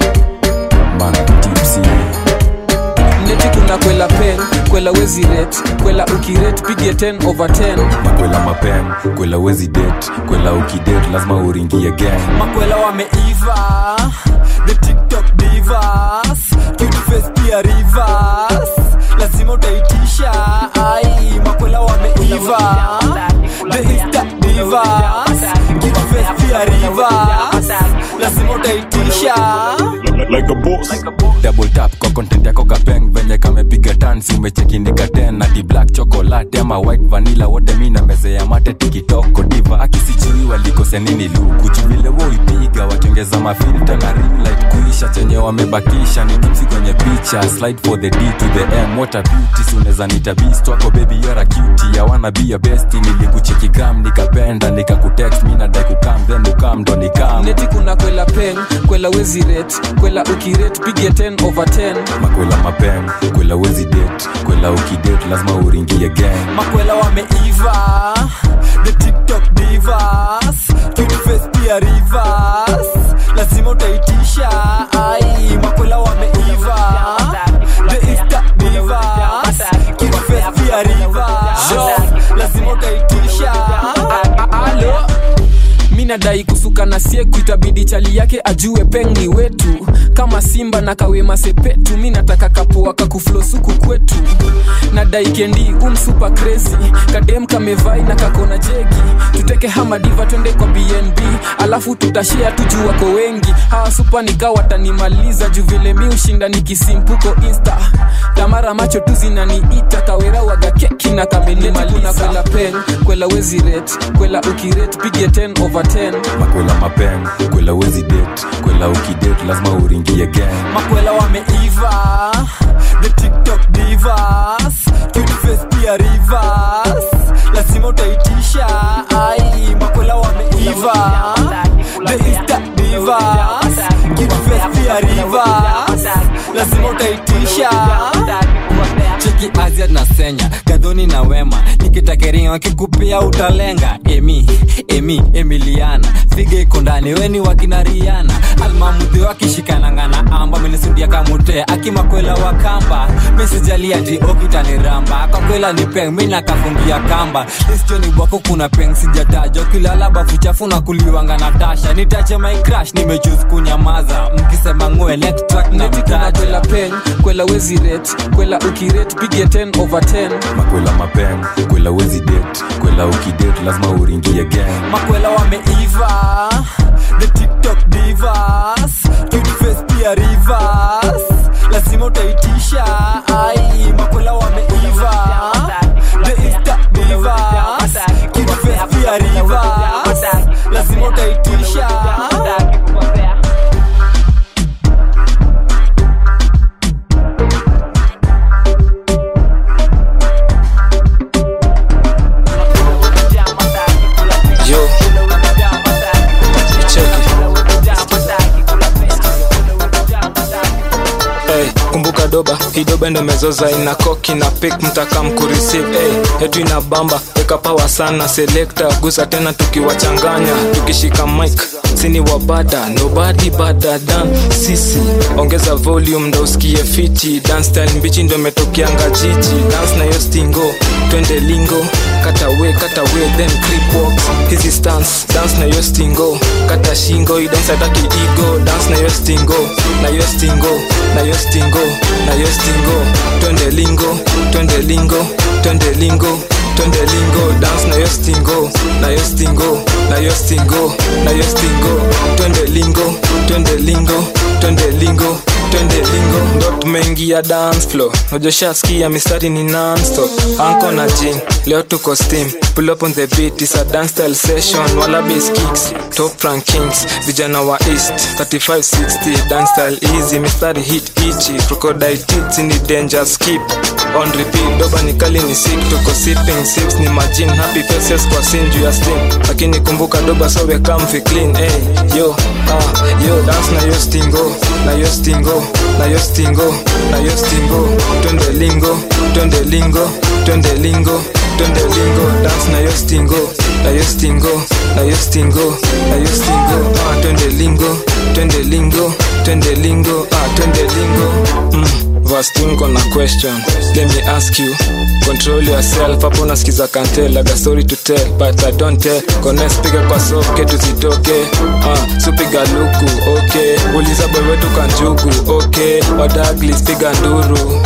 Man tipsy neti kuna kwela pen, kwela wezi rate, kwela ukirate pigie 10/10. Makwela mapen, kwela wezi date, kwela ukidate lazima uringie gang. Makwela wameiva, the TikTok divas, cute face pia rivers, lazima utaitisha. Ai, makwela wameiva, the Insta divas, cute face pia rivers, lazima utaitisha. Like a boss. Double tap kwa content yako kapeng, venye kamepiga dance umecheki nika 10 na di black chocolate ama white vanilla, wote mina meze ya mate tikitoko diva. Akisijui walikose nini luku, chuvile wo ipiga watengeza mafilter na ring light kuisha, chenye wamebakisha ni tipsi kwenye picha. Slide for the D to the M, what a beauty, suneza nita beast wako baby you're a cutie. I wanna be your bestie, nilikucheki gram nikapenda nikakutext mina dai kukam then ukam ndo nikam. Neti kuna kwela pen, kwela wezi rate, kwela ukirate pigie 10/10. Makwela mapen, kwela wezi date, kwela ukidate lazima uringie gang. Makwela wameiva, the TikTok divas, cute face pia rivers, lazima utaitisha. Ai, makwela wameiva, the Insta divas, cute face pia rivers, lazima utaitisha. Alo mina dai kusuka na sieku, itabidi chali yake ajue pengi wetu. Kama Simba na Kawema Sepetu, mina nataka kapoa kakuflow suku kwetu. Na dai kendi super crazy, kadem kamevai na kakona jegi. Tuteke hama diva twende kwa BNB, alafu tutashare tuju wako wengi. Hawa super nika watanimaliza, juu vile mi ushinda nikisimpuko Insta. Tamara macho tu zinaniita, kawera waga keki na kamenimaliza. Kwela pen, kwela wezi rate, kwela ukirate pigie 10/10. Makwela mapen, kwela wezi date, kwela ukidate lazima uringie gang. Makwela wameiva, the TikTok divas, cute face pia rivers, lazima utaitisha. Ai, makwela wameiva, the Insta divas, cute face pia rivers, lazima utaitisha. Cheki Azia na Senya, Gadoni na Wema, nikitakeringa wakikupia utalenga. Emiliana, fige iko ndani weni wakina Rihanna. Almamudhi wakishikananga na amba, menisudia kamutea akimakwela wakamba. Mesijali ati okitani ramba, kwa kwela ni peng mina kafungia kamba. Listoni wako kuna peng sijataja, kilala bafu chafu na kuliwanga Natasha. Nitache my crush, nimechoose kunyamaza, mkisema ngwe next track na mtaja. Kwela pen, kwela wezi rate, kwela ukirate pigie 10/10. Makwela mapen, kwela wezi date, kwela ukidate lazima uringie gang. Makwela wameiva, the TikTok divas, cute doba hidoba ndo mezoza ina koki na pick mtaka mkureceive yetu ina bamba weka power sana selector gusa tena tukiwachanganya tukishika mic sini wabada nobody better than sisi ongeza volume ndo usikie fiti dance style mbichi ndo metokianga jiji dance na yo stingo twende lingo kata we then creep walks hizi stance dance na yo stingo kata shingo dance ataki ego dance na yo stingo na yo stingo na yo stingo na yo stingo twende lingo twende lingo twende lingo twende lingo dance na yo stingo na yo stingo na yo stingo na yo stingo twende lingo twende lingo twende lingo twende lingo ndo tumeingia dance floor nojoshaskia mistari ni non-stop anko na jing leo tuko steam pull up on the beat is a dance style session wala bass kicks top rankings vijana wa east 3560 dance style easy mistari hit ichi crocodile tits ni danger skip on repeat doba ni kali ni sick tuko sipping sips ni majin happy faces kwa sinju ya steam lakini kumbuka doba so we comfy clean yo dance na yo stingo na yo stingo na yo stingo na yo stingo twende lingo twende lingo twende lingo twende lingo dance na yo stingo na yo stingo na yo stingo na yo stingo twende lingo twende lingo twende lingo twende lingo verse 2 gonna question let me ask you control yourself hapo nasikiza kantel like a story to tell but I don't tell gonna speak kwa soke tuzitoke supiga luku okay uliza boy wetu kanjugu okay wadagli spiga nduru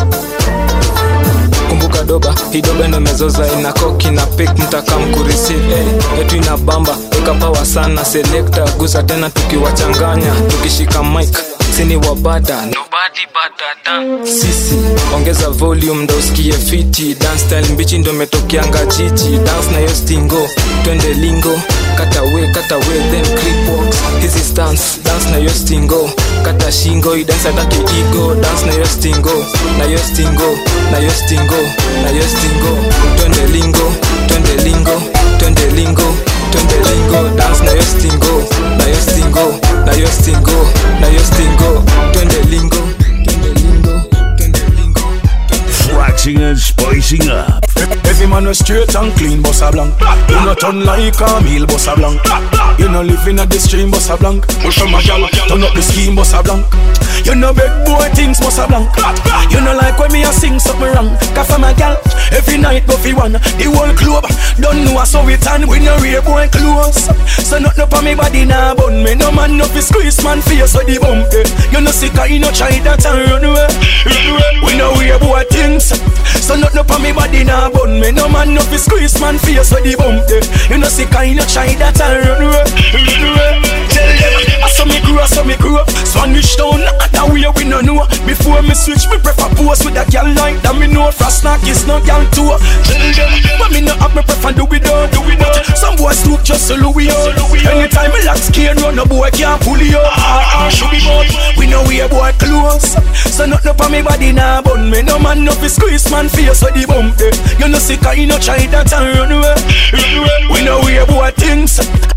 kumbuka doba hidoba ndo mezoza ina koki na pick mtaka mkureceive yetu ina bamba weka power sana selector gusa tena tukiwachanganya tukishika mic sini wabada nobody better than sisi ongeza volume ndo usikie fiti dance style mbichi ndo metokianga jiji dance na yo stingo twende lingo kata we then creep walks hizi stance dance na yo stingo kata shingo dance ataki ego dance na yo stingo na yo stingo na yo stingo na yo stingo twende lingo twende lingo twende lingo twende lingo dance na yo stingo na yo stingo na yo stingo na yo stingo twende lingo twende lingo twende lingo waxing and spicing up. Every man was straight and clean, bossa blanc. You not turn like a meal, bossa blanc. You no living at the stream, bossa blanc. Push from a gal, turn up the scheme, bossa blanc. You no big boy things, bossa blanc. You no like when me a sing something wrong. Cause from a gal, every night go fi one. The whole club don't know so we turn with no real boy close. So not up on me body now, bun me no man no fi squeeze man face so the bump. You no sick you no try that and run away. We no real boy things. So not up on me body now, bun me no man no fi squeeze man face so the bump. You no sick you no try that and run away. Tell them I saw me grow, Spanish town, that way we no know. Before me switch, me prefer pose with a girl like that. Me know frost knock is no girl too. Tell them, but me no have me prefer do it all. Some boys look just so Louis. Anytime me like skin run, no boy can't pull you up. Should be bout, we know we a boy close. So not up on me body now, bun me no man no fi squeeze man face so the bump. You no sick, you no try that and run away. We know we a boy things.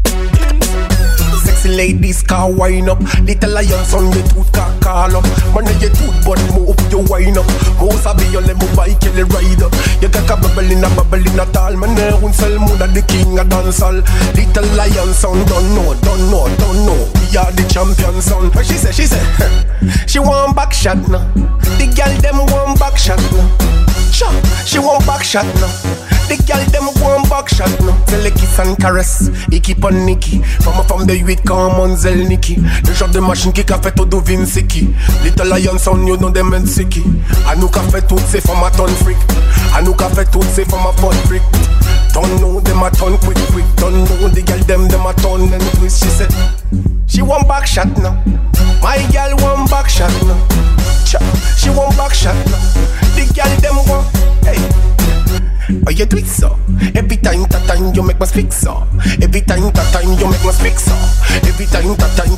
Sexy ladies can wind up. Little lions on the tooth can call up. Man your tooth but move you wind up. Most of you let me bike you ride up. You got a bubble in a tall. Man un sell moon the king of dancehall. Little lions on don't know. We are the champion son. What she say? She want back shot now. The girl them want back shot now. She want back shot now. The girl them want back shot now. Tell the kiss and caress. He keep on Nicky. From the 8 comme Monzel Nicky. Le genre de machine qui a fait tout de Vinsiki. Little Lion Sound, you know them and sicky. A nous qu'a fait toutes ces femmes à ton freak. A nous qu'a fait toutes ces femmes à fun freak. Don't know them a ton quick. Don't know the girl them a ton and twist. She said she want back shot now. My girl want back shot now. She want back shot now. The girl them want hey. Oh, you do it so. Every time you make me speak so. Every time you make me speak so. Every time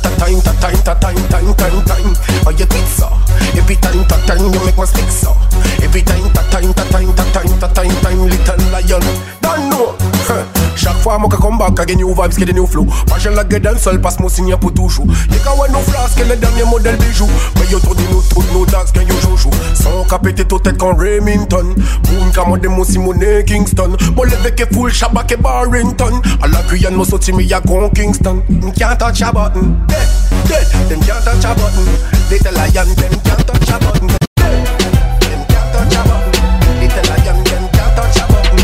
Oh, you do it so. Every time you make me speak so. Every time little lion. Don't know. Chaque fois, moi, come back, again, new vibes, get a new flow. Passion like a dance, seul passe mon signe pour toujours. Y'a qu'à ouais, nos flasques, quel est le dernier modèle bijou. Mais y'a trop de nous, toutes nos dax, quand y'a joujou. Sans capéter tout tête quand Remington. Moon, comme de mon Simone Kingston. Mon leve que full shabak et Barrington. À la cuillane, mon sauti, mais y'a con Kingston. Can't touch a button. Dead, them can't touch a button. Little lion, them can't touch a button. Them can't touch a button. Little lion, them can't touch a button.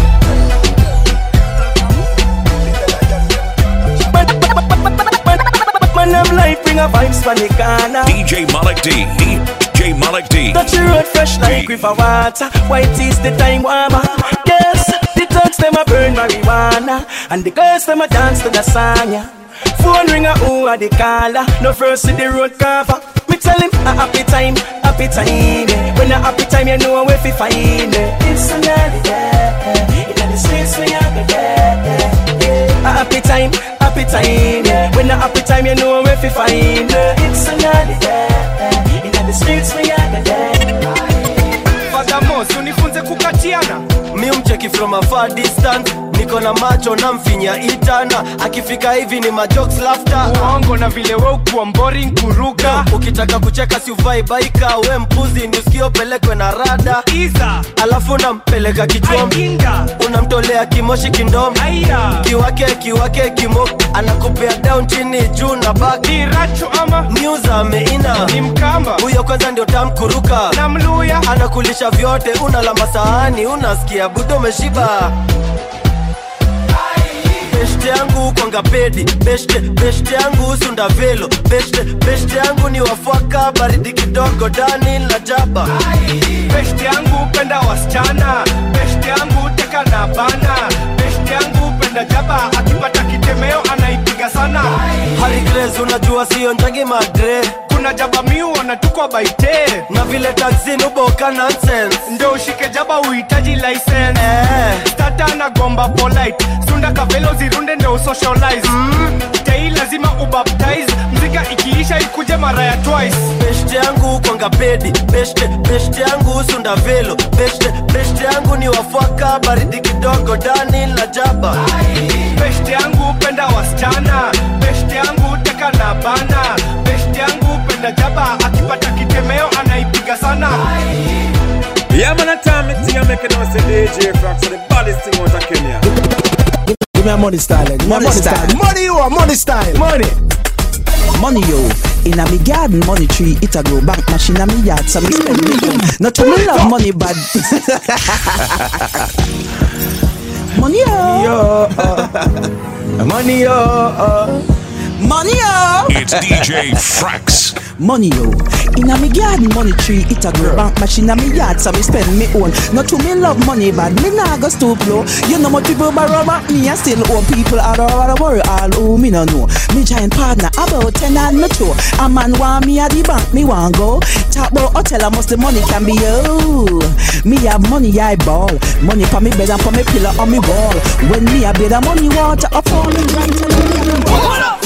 Man of life bring a vibes for the corner. DJ Malik D. DJ Malik D. Touch the road fresh like river water. White is the time warmer. Yes, the thugs them a burn marijuana, and the girls them a dance to the song. Yeah. Phone ring a who a the caller. No first to the road cover. Me tell him a happy time, happy time. Yeah. When a happy time you know where fi find it. It's another day. In the streets we are the day. A happy time, yeah. When a happy time, you know where to find it. It's another day. In the streets, we are the day. Furthermore, unifunze kukatiana. Mi umcheki from a far distance. Niko na macho na mfinya itana. Akifika hivi ni majokes laughter. Uongo na vile wewe kuwa boring kuruka. Ukitaka kucheka si uvai baika. We mpuzi ni usikio pelekwe na rada. Iza alafu unampeleka kichwani. Unamtolea kimoshi kindomo. Kiwake kimo. Anakupea down chini juu na back. Ni rachu ama news ameina. Ni mkamba huyo kwanza ndio tamkuruka. Na mluya anakulisha vyote. Unalamba sahani. Unasikia budo meshiba. Beshte yangu kwanga pedi. Beshte yangu sunda velo. Beshte yangu ni wafuaka. Baridi kidogo dani la jaba. Beshte yangu penda wasichana. Beshte yangu teka na bana. Beshte yangu penda jaba. Akipata kitemeo anaipiga sana. Harry Grace unajua sio njagi madre. Kuna jaba miu wanatukwa baite. Na vile taxi nuboka nonsense. Ndo ushike jaba uhitaji license. Stata na gomba polite. Sunda kavelo zirunde ndo socialize. Tei lazima ubaptize. Mzika ikiisha ikuje mara ya twice. Beshte yangu kwanga pedi. Beshte yangu sunda velo. Beshte yangu ni wafuaka. Baridi kidogo dani la jaba. Beshte yangu penda wasichana. Beshte yangu teka na bana. Beshte yangu penda jaba. Akipata kitemeo anaipiga sana. Yeah, man, I time it to make it on the DJ Frax, so the baddest thing out of Kenya. Give me a money style, money style. Money you are, money style. Money yo, in a me garden, money tree, it a grow bank machine a me yard, so me spend it. Not to me love money bad. Money yo, money yo, money yo. It's DJ Frax. Money yo, in a me garden, money tree, it a grow bank machine a me yard, so me spend me own. Not to me love money bad, me nah go stoop low. You know what people borrow back me, and still owe people out of worry all who me no know. Me giant partner about 10 and no 2. A man want me at the bank, me want go. Talk about hotel, I must the money can be yo. Me have money I ball, money for me bed and for me pillow on me wall. When me a bed of money water, I fall in right to the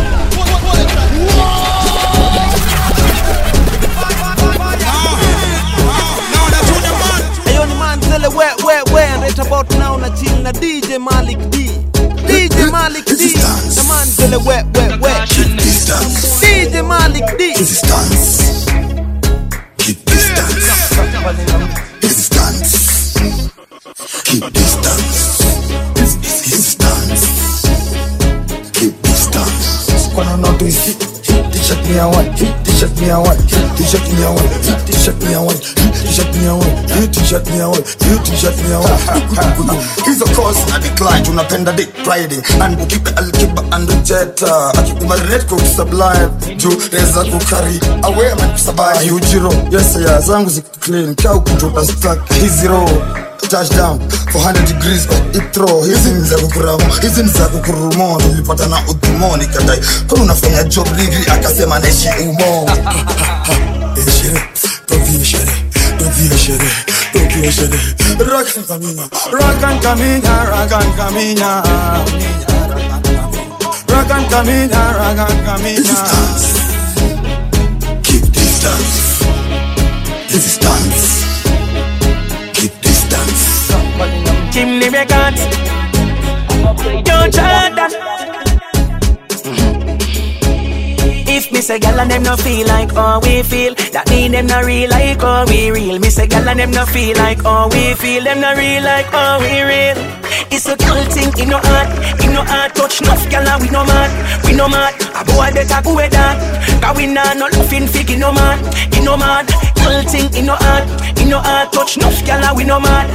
Where right about now na chill na DJ Malik D. DJ Malik D. The man tell where DJ Malik D. Keep distance. Keep distance. Distance. Keep distance. Distance. Keep distance. When not do it, t-shirt me a one, t-shirt me a one, t-shirt me a one, t-shirt me a one, t-shirt me a one, t-shirt me a one, t-shirt me a one. He's a cause I decline. Tunapenda dick riding and ukipe alkiba and rejecta. Akipa red cook sublime. Ju reza kukari away man kusabai. Ujiro, yes ya zangu ziko clean. Kau kutoka stuck. Hizi row. Touchdown 400 degrees itro. Hizi niza kukuramo, hizi niza kukurumo. Nilipata na utumo nikadai kwa unafanya job ligi akasema naishi umo. Eshere, tovi eshere, tovi eshere, tovi eshere. Rakan kamina, rakan kamina, rakan kamina, rakan kamina, rakan kamina. Distance. Keep distance. Distance. Keep distance. Chimney me got. Yo Yo, Jordan. If me say gal and them no feel like how we feel, that mean them no real like how we real. Me say gal and them no feel like how we feel, them no real like how we real. It's a cool thing in no heart touch enough gal and we no mad. A boy better go with that, cause we nah no laughing fig in no mad. Cool thing in no heart touch enough gal and we no mad.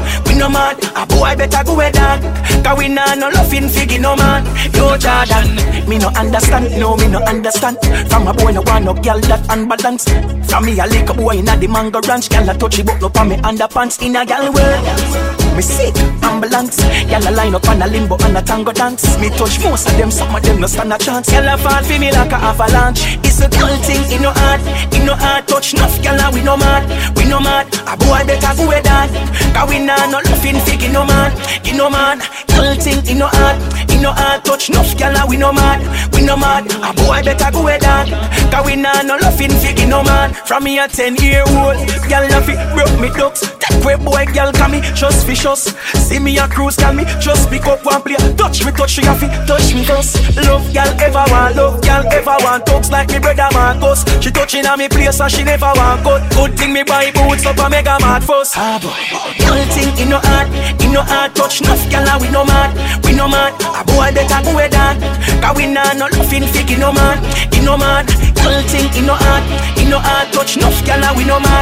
A boy better go with that, cause we nah no laughing fig in no mad. Yo Jordan, me no understand, no me no understand. From a boy no want no gal that unbalanced. From me a lick boy inna the mango ranch, gal a touchy buck up on me underpants in a gal world. Me sick, ambulance, gal a line up on a limbo and a tango dance. Me touch most of them, some of them no stand a chance. Gal a fall for me like a avalanche. It's a cool thing in no heart touch enough gal and we no mad. A boy better go with that, cause we nah no laughing fig in no mad. Cool thing in no heart touch enough gal and we no mad. A boy better go with that, cause we nah no laughing fig in no man. From me a 10-year-old, gal love it, broke me ducks. That way boy gal call me just vicious. See me a cruise, call me just pick up one player. Touch me, touch me first. Love gal ever want talks like me brother Marcus. She touching on me place and she never want cut. Good thing me buy boots up and make a mad fuss. Cool thing in no heart touch enough gal and we no mad. A boy better go with that, cause we nah no laughing fig in no man. Cool thing in no heart touch enough gal and we no mad.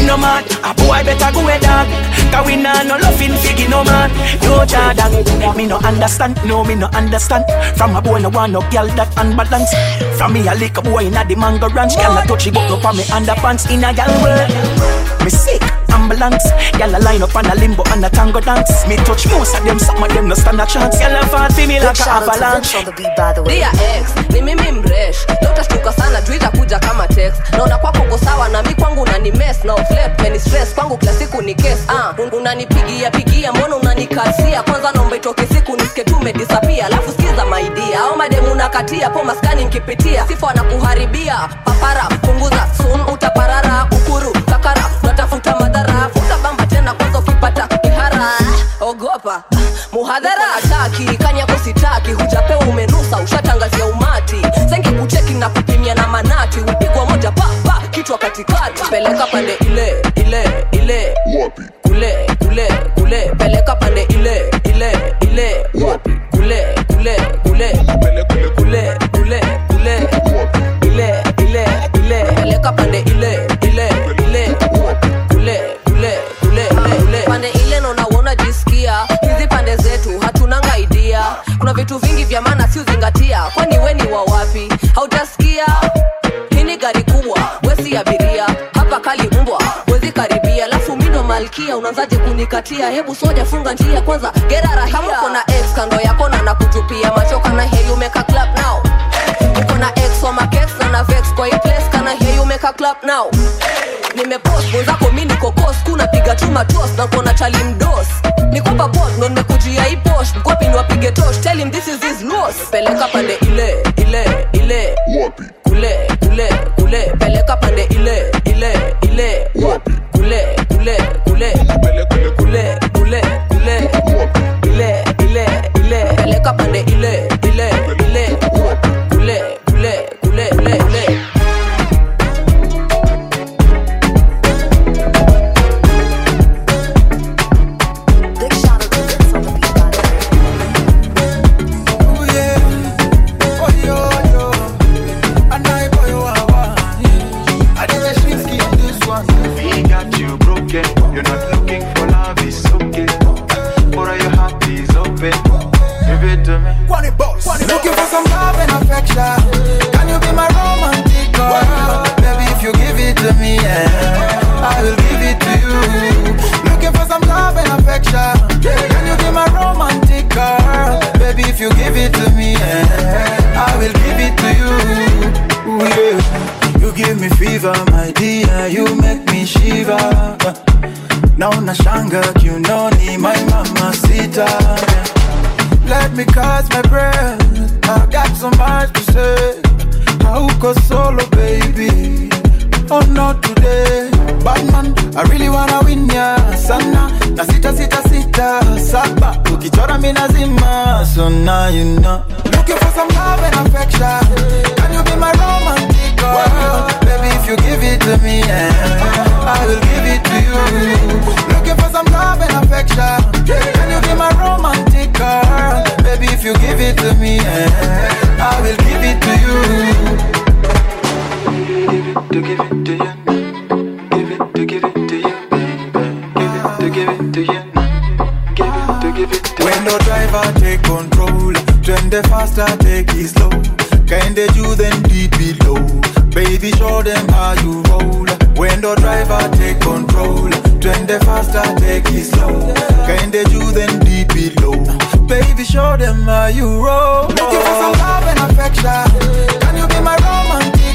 A boy better go with that, cause we nah no laughing fig in no man. Yo Jordan, me no understand, no me no understand. From a boy no want no gal that unbalanced. From me a lick boy inna the mango ranch, gal a touchy buck up on me underpants in a gal world. Me sick, ambulance, gal a line up on a limbo and a tango dance. Me touch most of them, some of them no stand a chance. Gal a fall for me like a avalanche. Dear ex, ni mimi mresh, leo tashtuka sana juu itakuja kama text. Naona kwako uko sawa na mi kwangu unani mess na flip many stress kwangu kila siku ni case. Unanipigia mbona unanikasia? Kwanza naomba itoke siku nisike tu umedisappear. Alafu sikiza my dear, au mademu unakatia po maskani nikipitia. Sifa wanakuharibia, papara punguza soon utaparara ukuru kakara. Natafuta madhara, futa bamba tena kwanza ukipata kihara. Ogopa muhadhara ataki, kanya kusitaki, hujapewa umenusa, ushatangazia umati. Sengi kucheki na kupimia na manati, upigwa moja pa kichwa katikati. Peleka pande ile wapi? Kule peleka pande ile wapi? Kule peleka pande ile pande ile naona uona jisikia. Hizi pande zetu hatunanga idea, kuna vitu vingi vya maana si uzingatia. Kwani we ni wa wapi? Haujasikia? Hii ni gari kubwa, wesi abiria, hapa kali mbwa, wezi karibia. Lafu mino malkia, unaanzaje kunikatia? Hebu soja funga njia kwanza, gera rahia. Kama uko na ex kando yako na nakutupia macho, kana hear you make a clap now. Uko na ex wa makex na vex kwa hii place, kana hear you make a clap now. Nimepost mwenzako mimi niko coast, kuna piga chuma toast na kona chali mdos. Nikupa pot ndo nimekujia hii post, mkopi ni wapige tosh, tell him this is his loss. Peleka pande ile wapi? Kule peleka pande ile wapi? Kule peleka pande ile wapi? Kule Looking for some love and affection. Can you be my romantic girl? Baby, if you give it to me, I will give it to you. Looking for some love and affection. Can you be my romantic girl? Baby, if you give it to me, I will give it to you. Ooh, yeah. You give me fever, my dear. You make me shiver. Now nashanga kiunoni, my mamacita. Let me catch my breath, I got so much to say. Hauko solo baby, oh not today. bad man, I really wanna win ya sana. Na sita saba, ukichora mimi nazima. So now you know, looking for some love and affection. Can you be my romantic girl? Baby, if you give it to me, I will give it to you. Looking for some love and affection. Can you be my romantic girl? Baby, if you give it to me, I will give it to you. Give it to you. Give it to you, baby. Give it to you. Give it to you. When the driver take control, turn the faster, take it slow. Kinda you then deep below. Baby, show them how you roll. When the driver take control, turn the faster, take it slow. Kinda you then deep below. Baby, show them how you roll. Looking for some love and affection. Can you be my romantic